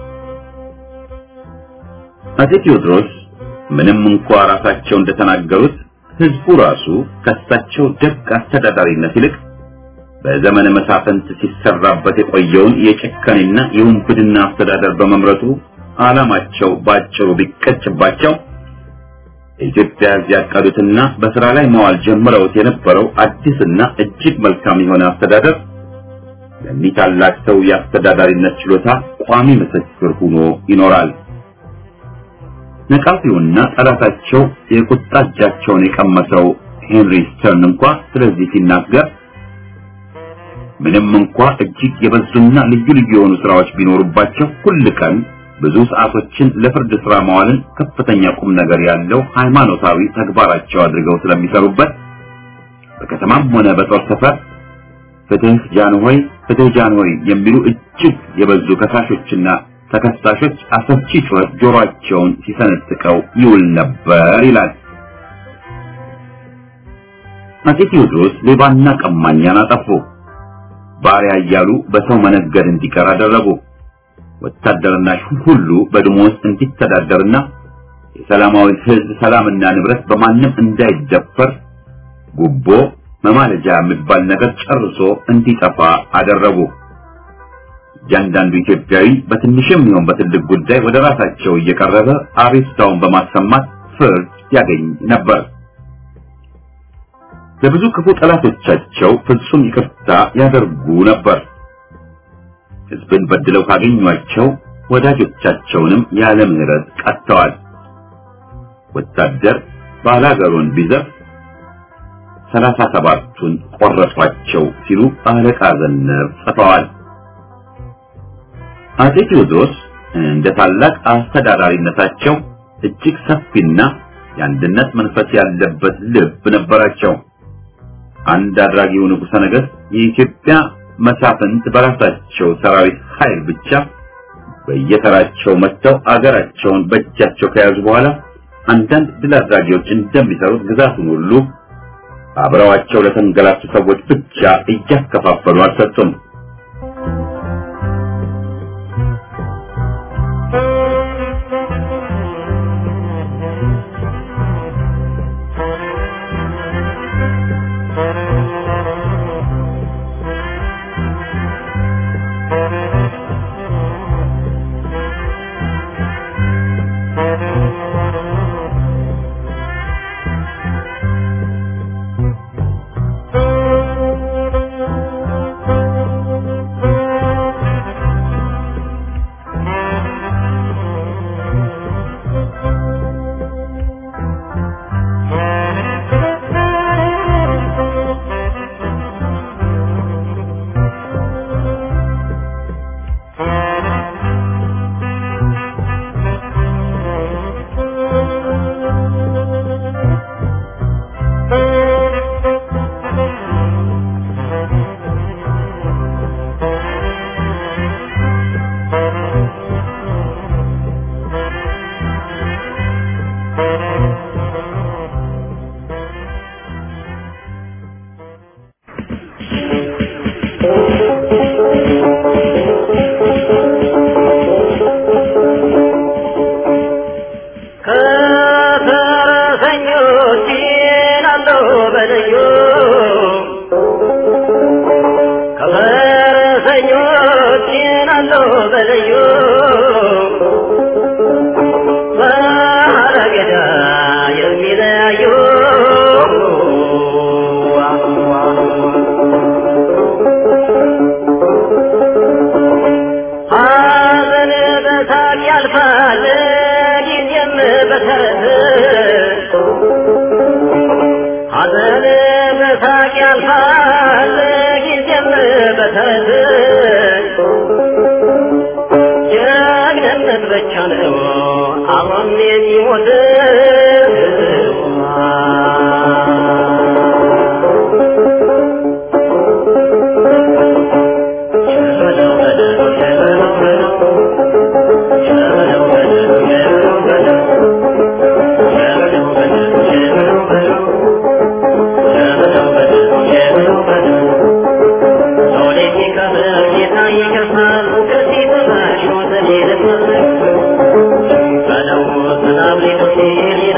አጼ ቴዎድሮስ ምንም እንኳን ራሳቸው እንደተናገሩት ህዝቡ ራሱ ከሳቸው ደግ አስተዳዳሪነት ይልቅ በዘመነ መሳፍንት ሲሰራበት የቆየውን የጭካኔና የውንብድና አስተዳደር በመምረጡ ዓላማቸው ባጭሩ ቢቀጭባቸው ኢትዮጵያ ያቀዱትና በስራ ላይ መዋል ጀምረውት የነበረው አዲስና እጅግ መልካም የሆነ አስተዳደር ለዚህ ታላቅ ሰው የአስተዳዳሪነት ችሎታ ቋሚ ምስክር ሆኖ ይኖራል። ነቃፊውና ጠላታቸው የቁጣ እጃቸውን የቀመሰው ሄንሪ ስተርን እንኳን ስለዚህ ሲናገር ምንም እንኳን እጅግ የበዙና ልዩ ልዩ የሆኑ ስራዎች ቢኖሩባቸው ሁሉ ቀን ብዙ ሰዓቶችን ለፍርድ ስራ ማዋልን ከፍተኛ ቁም ነገር ያለው ሃይማኖታዊ ተግባራቸው አድርገው ስለሚሰሩበት በከተማም ሆነ በጦር ሰፈር ፍትህ ጃንሆይ ፍትህ ጃንሆይ የሚሉ እጅግ የበዙ ከሳሾችና ተከሳሾች አሰልቺ ጩኸት ጆሮአቸውን ሲሰነጥቀው ይውል ነበር ይላል። አፄ ቴዎድሮስ ሌባና ቀማኛን አጠፉ። ባሪያ እያሉ በሰው መነገድ እንዲቀር አደረጉ። ወታደርና ሹም ሁሉ በደሞዝ እንዲተዳደርና የሰላማዊ ህዝብ ሰላምና ንብረት በማንም እንዳይደፈር ጉቦ መማለጃ የሚባል ነገር ጨርሶ እንዲጠፋ አደረጉ። እያንዳንዱ ኢትዮጵያዊ በትንሽም ይሁን በትልቅ ጉዳይ ወደ ራሳቸው እየቀረበ አቤቱታውን በማሰማት ፍርድ ያገኝ ነበር። ለብዙ ክፉ ጠላቶቻቸው ፍጹም ይቅርታ ያደርጉ ነበር። ህዝብን በድለው ካገኟቸው ወዳጆቻቸውንም ያለ ምህረት ቀጥተዋል። ወታደር ባላገሩን ቢዘፍ ሰላሳ ሰባቱን ቆረጧቸው ሲሉ አለቃ ዘነብ ጽፈዋል። አፄ ቴዎድሮስ እንደ ታላቅ አስተዳዳሪነታቸው እጅግ ሰፊና የአንድነት መንፈስ ያለበት ልብ ነበራቸው። አንድ አድራጊው ንጉሠ ነገሥት የኢትዮጵያ መሳፍንት በራሳቸው ሰራዊት ኃይል ብቻ በየተራቸው መጥተው አገራቸውን በእጃቸው ከያዙ በኋላ አንዳንድ ድል አድራጊዎች እንደሚሰሩት ግዛቱን ሁሉ አብረዋቸው ለተንገላቱ ሰዎች ብቻ እያከፋፈሉ አልሰጡም። Hello,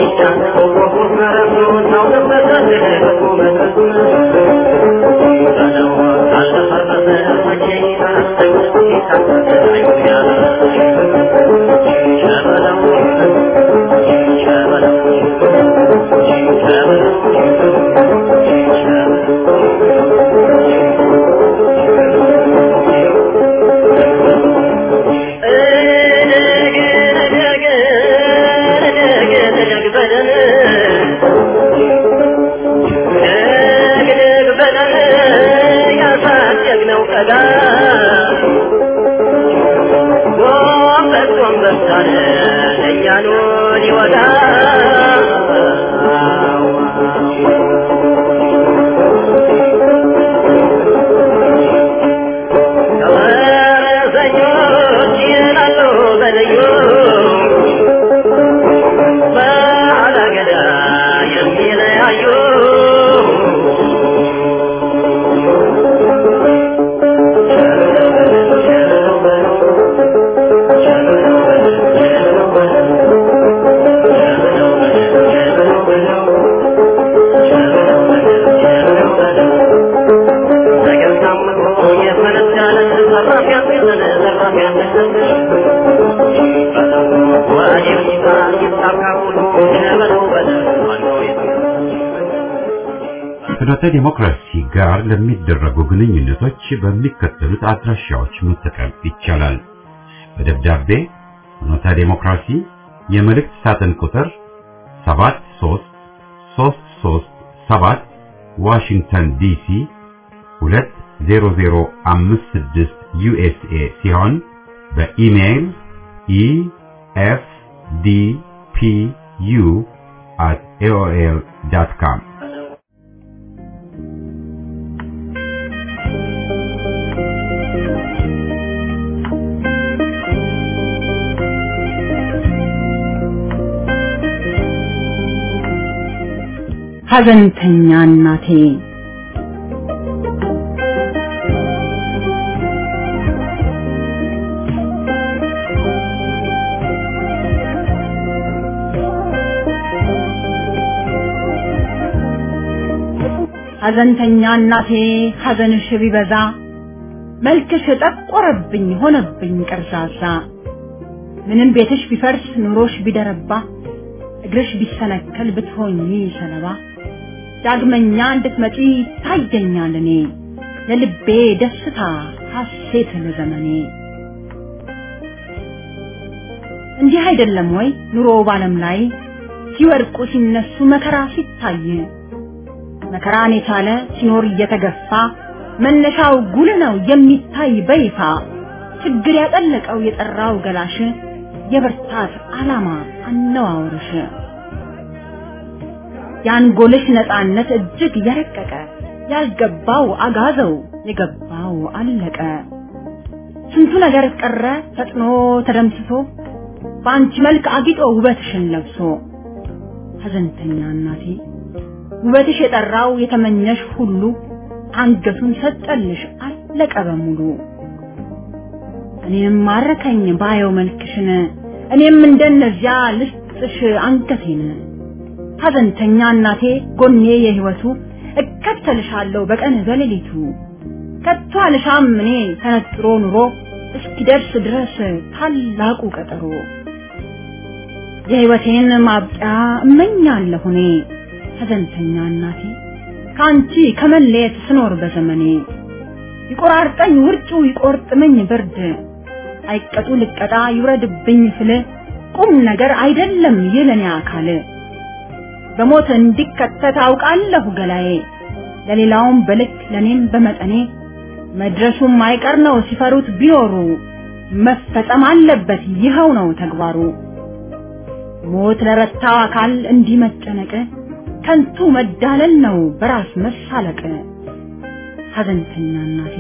ፍኖተ ዲሞክራሲ ጋር ለሚደረጉ ግንኙነቶች በሚከተሉት አድራሻዎች መጠቀም ይቻላል። በደብዳቤ ፍኖተ ዲሞክራሲ የመልእክት ሳጥን ቁጥር ሰባት ሶስት ሶስት ሶስት ሰባት ዋሽንግተን ዲሲ ሁለት ዜሮ ዜሮ አምስት ስድስት ዩኤስኤ ሲሆን በኢሜይል ኢ ኤፍ ዲ ፒ ዩ አት ኤ ኦ ኤል ዶት ኮም ሐዘንተኛ እናቴ ሐዘንተኛ እናቴ ሐዘንሽ ቢበዛ መልክሽ ጠቆረብኝ ሆነብኝ ቀርዛዛ ምንም ቤትሽ ቢፈርስ ኑሮሽ ቢደረባ እግርሽ ቢሰነከል ብትሆኚ ሰለባ ዳግመኛ እንድትመጪ ታየኛል እኔ ለልቤ ደስታ ሐሴት ለዘመኔ እንዲህ አይደለም ወይ ኑሮ ባለም ላይ ሲወርቁ ሲነሱ መከራ ሲታይ መከራን የቻለ ሲኖር እየተገፋ መነሻው ጉል ነው የሚታይ በይፋ ችግር ያጠለቀው የጠራው ገላሽ የብርታት ዓላማ አነዋውርሽ ያንጎልሽ ነፃነት እጅግ የረቀቀ ያልገባው አጋዘው የገባው አለቀ ስንቱ ነገር ቀረ ፈጥኖ ተደምስሶ ባንቺ መልክ አጊጦ ውበትሽን ለብሶ ሐዘንተኛ እናቴ ውበትሽ የጠራው የተመኘሽ ሁሉ አንገቱን ሰጠልሽ አለቀ በሙሉ እኔም ማረከኝ ባየው መልክሽን እኔም እንደነዚያ ልስጥሽ አንገቴን ሐዘንተኛ እናቴ ጎኔ የህይወቱ እከተልሻለሁ በቀን በሌሊቱ ከቶ አልሻም እኔ ተነጥሮ ኑሮ እስኪደርስ ድረስ ታላቁ ቀጠሮ የህይወቴን ማብቂያ እመኛለሁ እኔ ሐዘንተኛ እናቴ ካንቺ ከመለየት ስኖር በዘመኔ ይቆራርጠኝ ውርጩ ይቆርጥመኝ ብርድ አይቀጡ ልቀጣ ይውረድብኝ ፍል ቁም ነገር አይደለም የለኔ አካል በሞት እንዲከተት አውቃለሁ ገላዬ ለሌላውም በልክ ለኔም በመጠኔ መድረሱም አይቀር ነው ሲፈሩት ቢኖሩ መፈጸም አለበት ይኸው ነው ተግባሩ ሞት ለረታው አካል እንዲህ መጨነቅ ከንቱ መዳለል ነው በራስ መሳለቅ ሐዘንተኛ እናቴ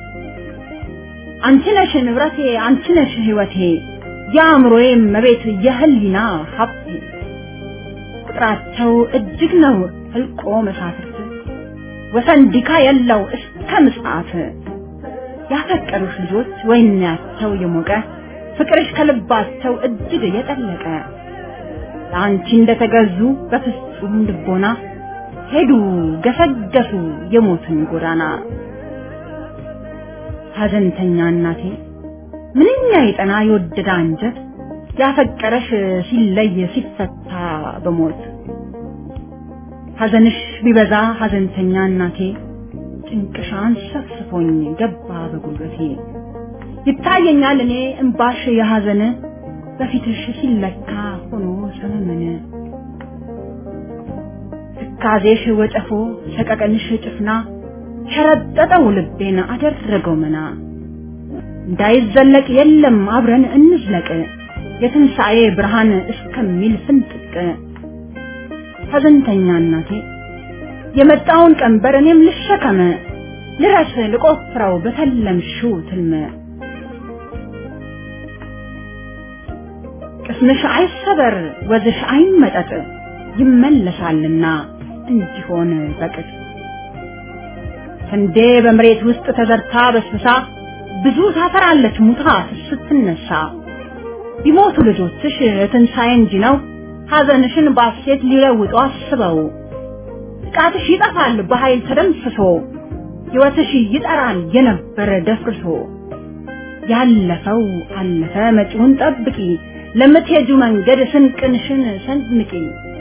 አንቺ ነሽ ንብረቴ አንቺ ነሽ ህይወቴ ያምሮዬ መቤት የህሊና ሀብቴ ቁጥራቸው እጅግ ነው ህልቆ መሳፍርት ወሰንዲካ የለው እስከ ምጽአት ያፈቀሩሽ ልጆች ወይናቸው የሞቀ ፍቅርሽ ከልባቸው እጅግ የጠለቀ ላንቺ እንደተገዙ በፍጹም ልቦና ሄዱ ገሰገሱ የሞትን ጎዳና። ሐዘንተኛ እናቴ ምንኛ የጠና የወደደ አንጀት ያፈቀረሽ ሲለይ ሲፈታ በሞት። ሐዘንሽ ቢበዛ ሐዘንተኛ እናቴ ጭንቅሻን ሰፍስፎኝ ገባ በጉልበቴ። ይታየኛል እኔ እንባሽ የሐዘን በፊትሽ ሲለካ ሆኖ ሰመመነ። ትካዜሽ ወጨፎ ሰቀቀንሽ ጭፍና ሸረጠጠው ልቤን አደረገው መና። እንዳይዘለቅ የለም አብረን እንዝለቅ የትንሣኤ ብርሃን እስከሚል ፍንጥቅ። ሐዘንተኛ እናቴ የመጣውን ቀንበር እኔም ልሸከመ ልረስ ልቆፍረው በተለምሽው ትልመ። ቅስምሽ አይሰበር ወዝሽ አይመጠጥ ይመለሳልና እንዲሆን በቅጥ። ስንዴ በመሬት ውስጥ ተዘርታ በስብሳ ብዙ ታፈራለች ሙታ ስትነሳ። ቢሞቱ ልጆችሽ ትንሣኤ እንጂ ነው ሐዘንሽን ባሴት ሊለውጡ አስበው። ጥቃትሽ ይጠፋል በኃይል ተደምስሶ ሕይወትሽ ይጠራል የነበረ ደፍርሶ። ያለፈው አለፈ መጪውን ጠብቂ ለምትሄጁ መንገድ ስንቅንሽን ሰንድቂ።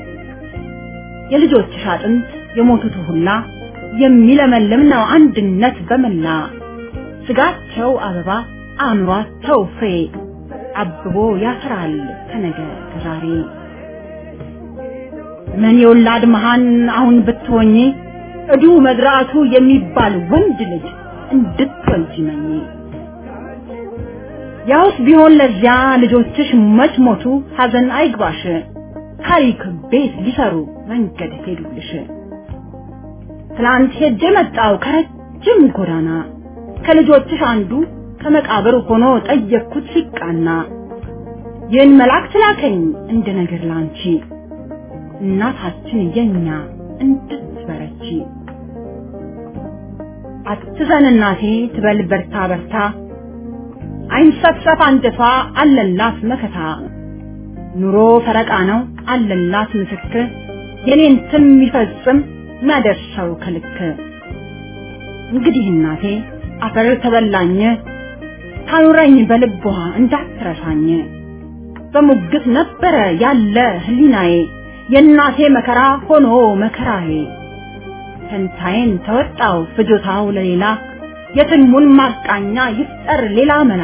የልጆችሽ አጥንት የሞቱት ሁላ የሚለመልም ነው አንድነት በመላ። ስጋቸው አበባ አእምሯቸው ፍሬ አብቦ ያፈራል ከነገ ከዛሬ። ምን የወላድ መሃን አሁን ብትሆኚ እዱ መዝራቱ የሚባል ወንድ ልጅ እንድትወልጂ መኝ። ያውስ ቢሆን ለዚያ ልጆችሽ መች ሞቱ ሐዘን አይግባሽ ታሪክ ቤት ሊሰሩ መንገድ ሄዱልሽ። ትላንት ሄጄ መጣው ከረጅም ጎዳና ከልጆችሽ አንዱ ከመቃብር ሆኖ ጠየቅኩት ሲቃና። ይህን መልአክ ላከኝ እንደ ነገር ላንቺ እናታችን የኛ እንድትበረቺ። አትዘን እናቴ ትበል በርታ በርታ አይንሰፍሰፍ አንጀቷ አለላት መከታ። ኑሮ ፈረቃ ነው አለላት ምስክር የኔን ትም ይፈጽም ማደርሰው ከልክ። እንግዲህ እናቴ አፈር ተበላኝ ታኑረኝ በልቧ እንዳትረሳኝ። በሙግት ነበረ ያለ ህሊናዬ የእናቴ መከራ ሆኖ መከራዬ። ተንታዬን ተወጣው ፍጆታው ለሌላ የትልሙን ማቃኛ ይፍጠር ሌላ መላ።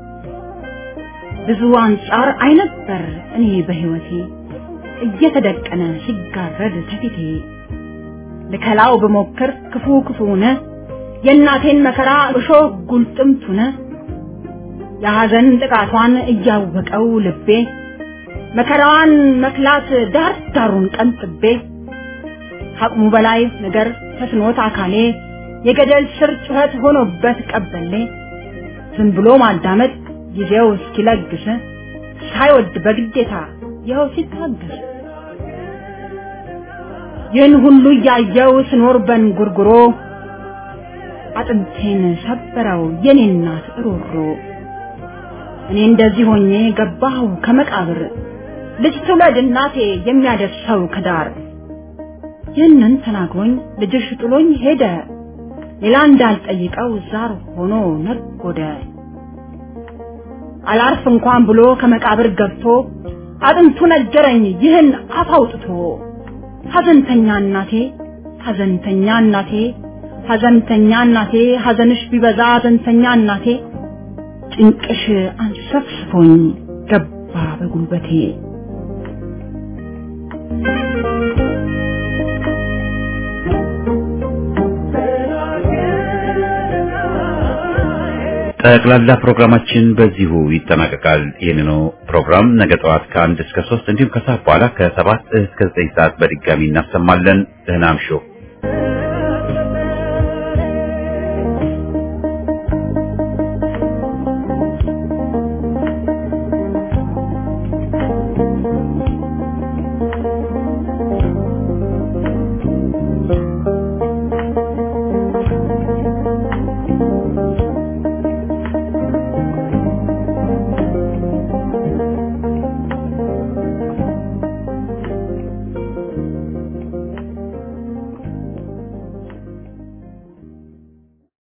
ብዙ አንጻር አይነበር እኔ በህይወቴ እየተደቀነ ሲጋረድ ተፊቴ። ልከላው በሞክር ክፉ ክፉነ የእናቴን መከራ እሾህ ጉልጥምቱነ። የሐዘን ጥቃቷን እያወቀው ልቤ መከራዋን መክላት ዳር ዳሩን ቀንጥቤ። አቅሙ በላይ ነገር ተስኖት አካሌ የገደል ስር ጩኸት ሆኖበት ቀበሌ። ዝም ብሎ ማዳመጥ ጊዜው እስኪለግስ ሳይወድ በግዴታ ይኸው ሲታገስ። ይህን ሁሉ እያየው ስኖር በንጉርጉሮ አጥንቴን ሰበረው የኔ እናት ሮሮ። እኔ እንደዚህ ሆኜ ገባሁ ከመቃብር ልጅ ትውለድ እናቴ የሚያደርሰው ከዳር። ይህንን ተናግሮኝ ልጅሽ ጥሎኝ ሄደ ሌላ እንዳልጠይቀው ዛር ሆኖ ነጎደ። አላርፍ እንኳን ብሎ ከመቃብር ገብቶ አጥንቱ ነገረኝ ይህን አፍ አውጥቶ። ሐዘንተኛ እናቴ ሐዘንተኛ እናቴ ሐዘንተኛ እናቴ ሐዘንሽ ቢበዛ ሐዘንተኛ እናቴ ጭንቅሽ አንሰፍስፎኝ ገባ በጉልበቴ። ጠቅላላ ፕሮግራማችን በዚሁ ይጠናቀቃል። ይህንኑ ፕሮግራም ነገ ጠዋት ከአንድ እስከ ሶስት እንዲሁም ከሰዓት በኋላ ከሰባት እስከ ዘጠኝ ሰዓት በድጋሚ እናሰማለን። ደህና እምሹ።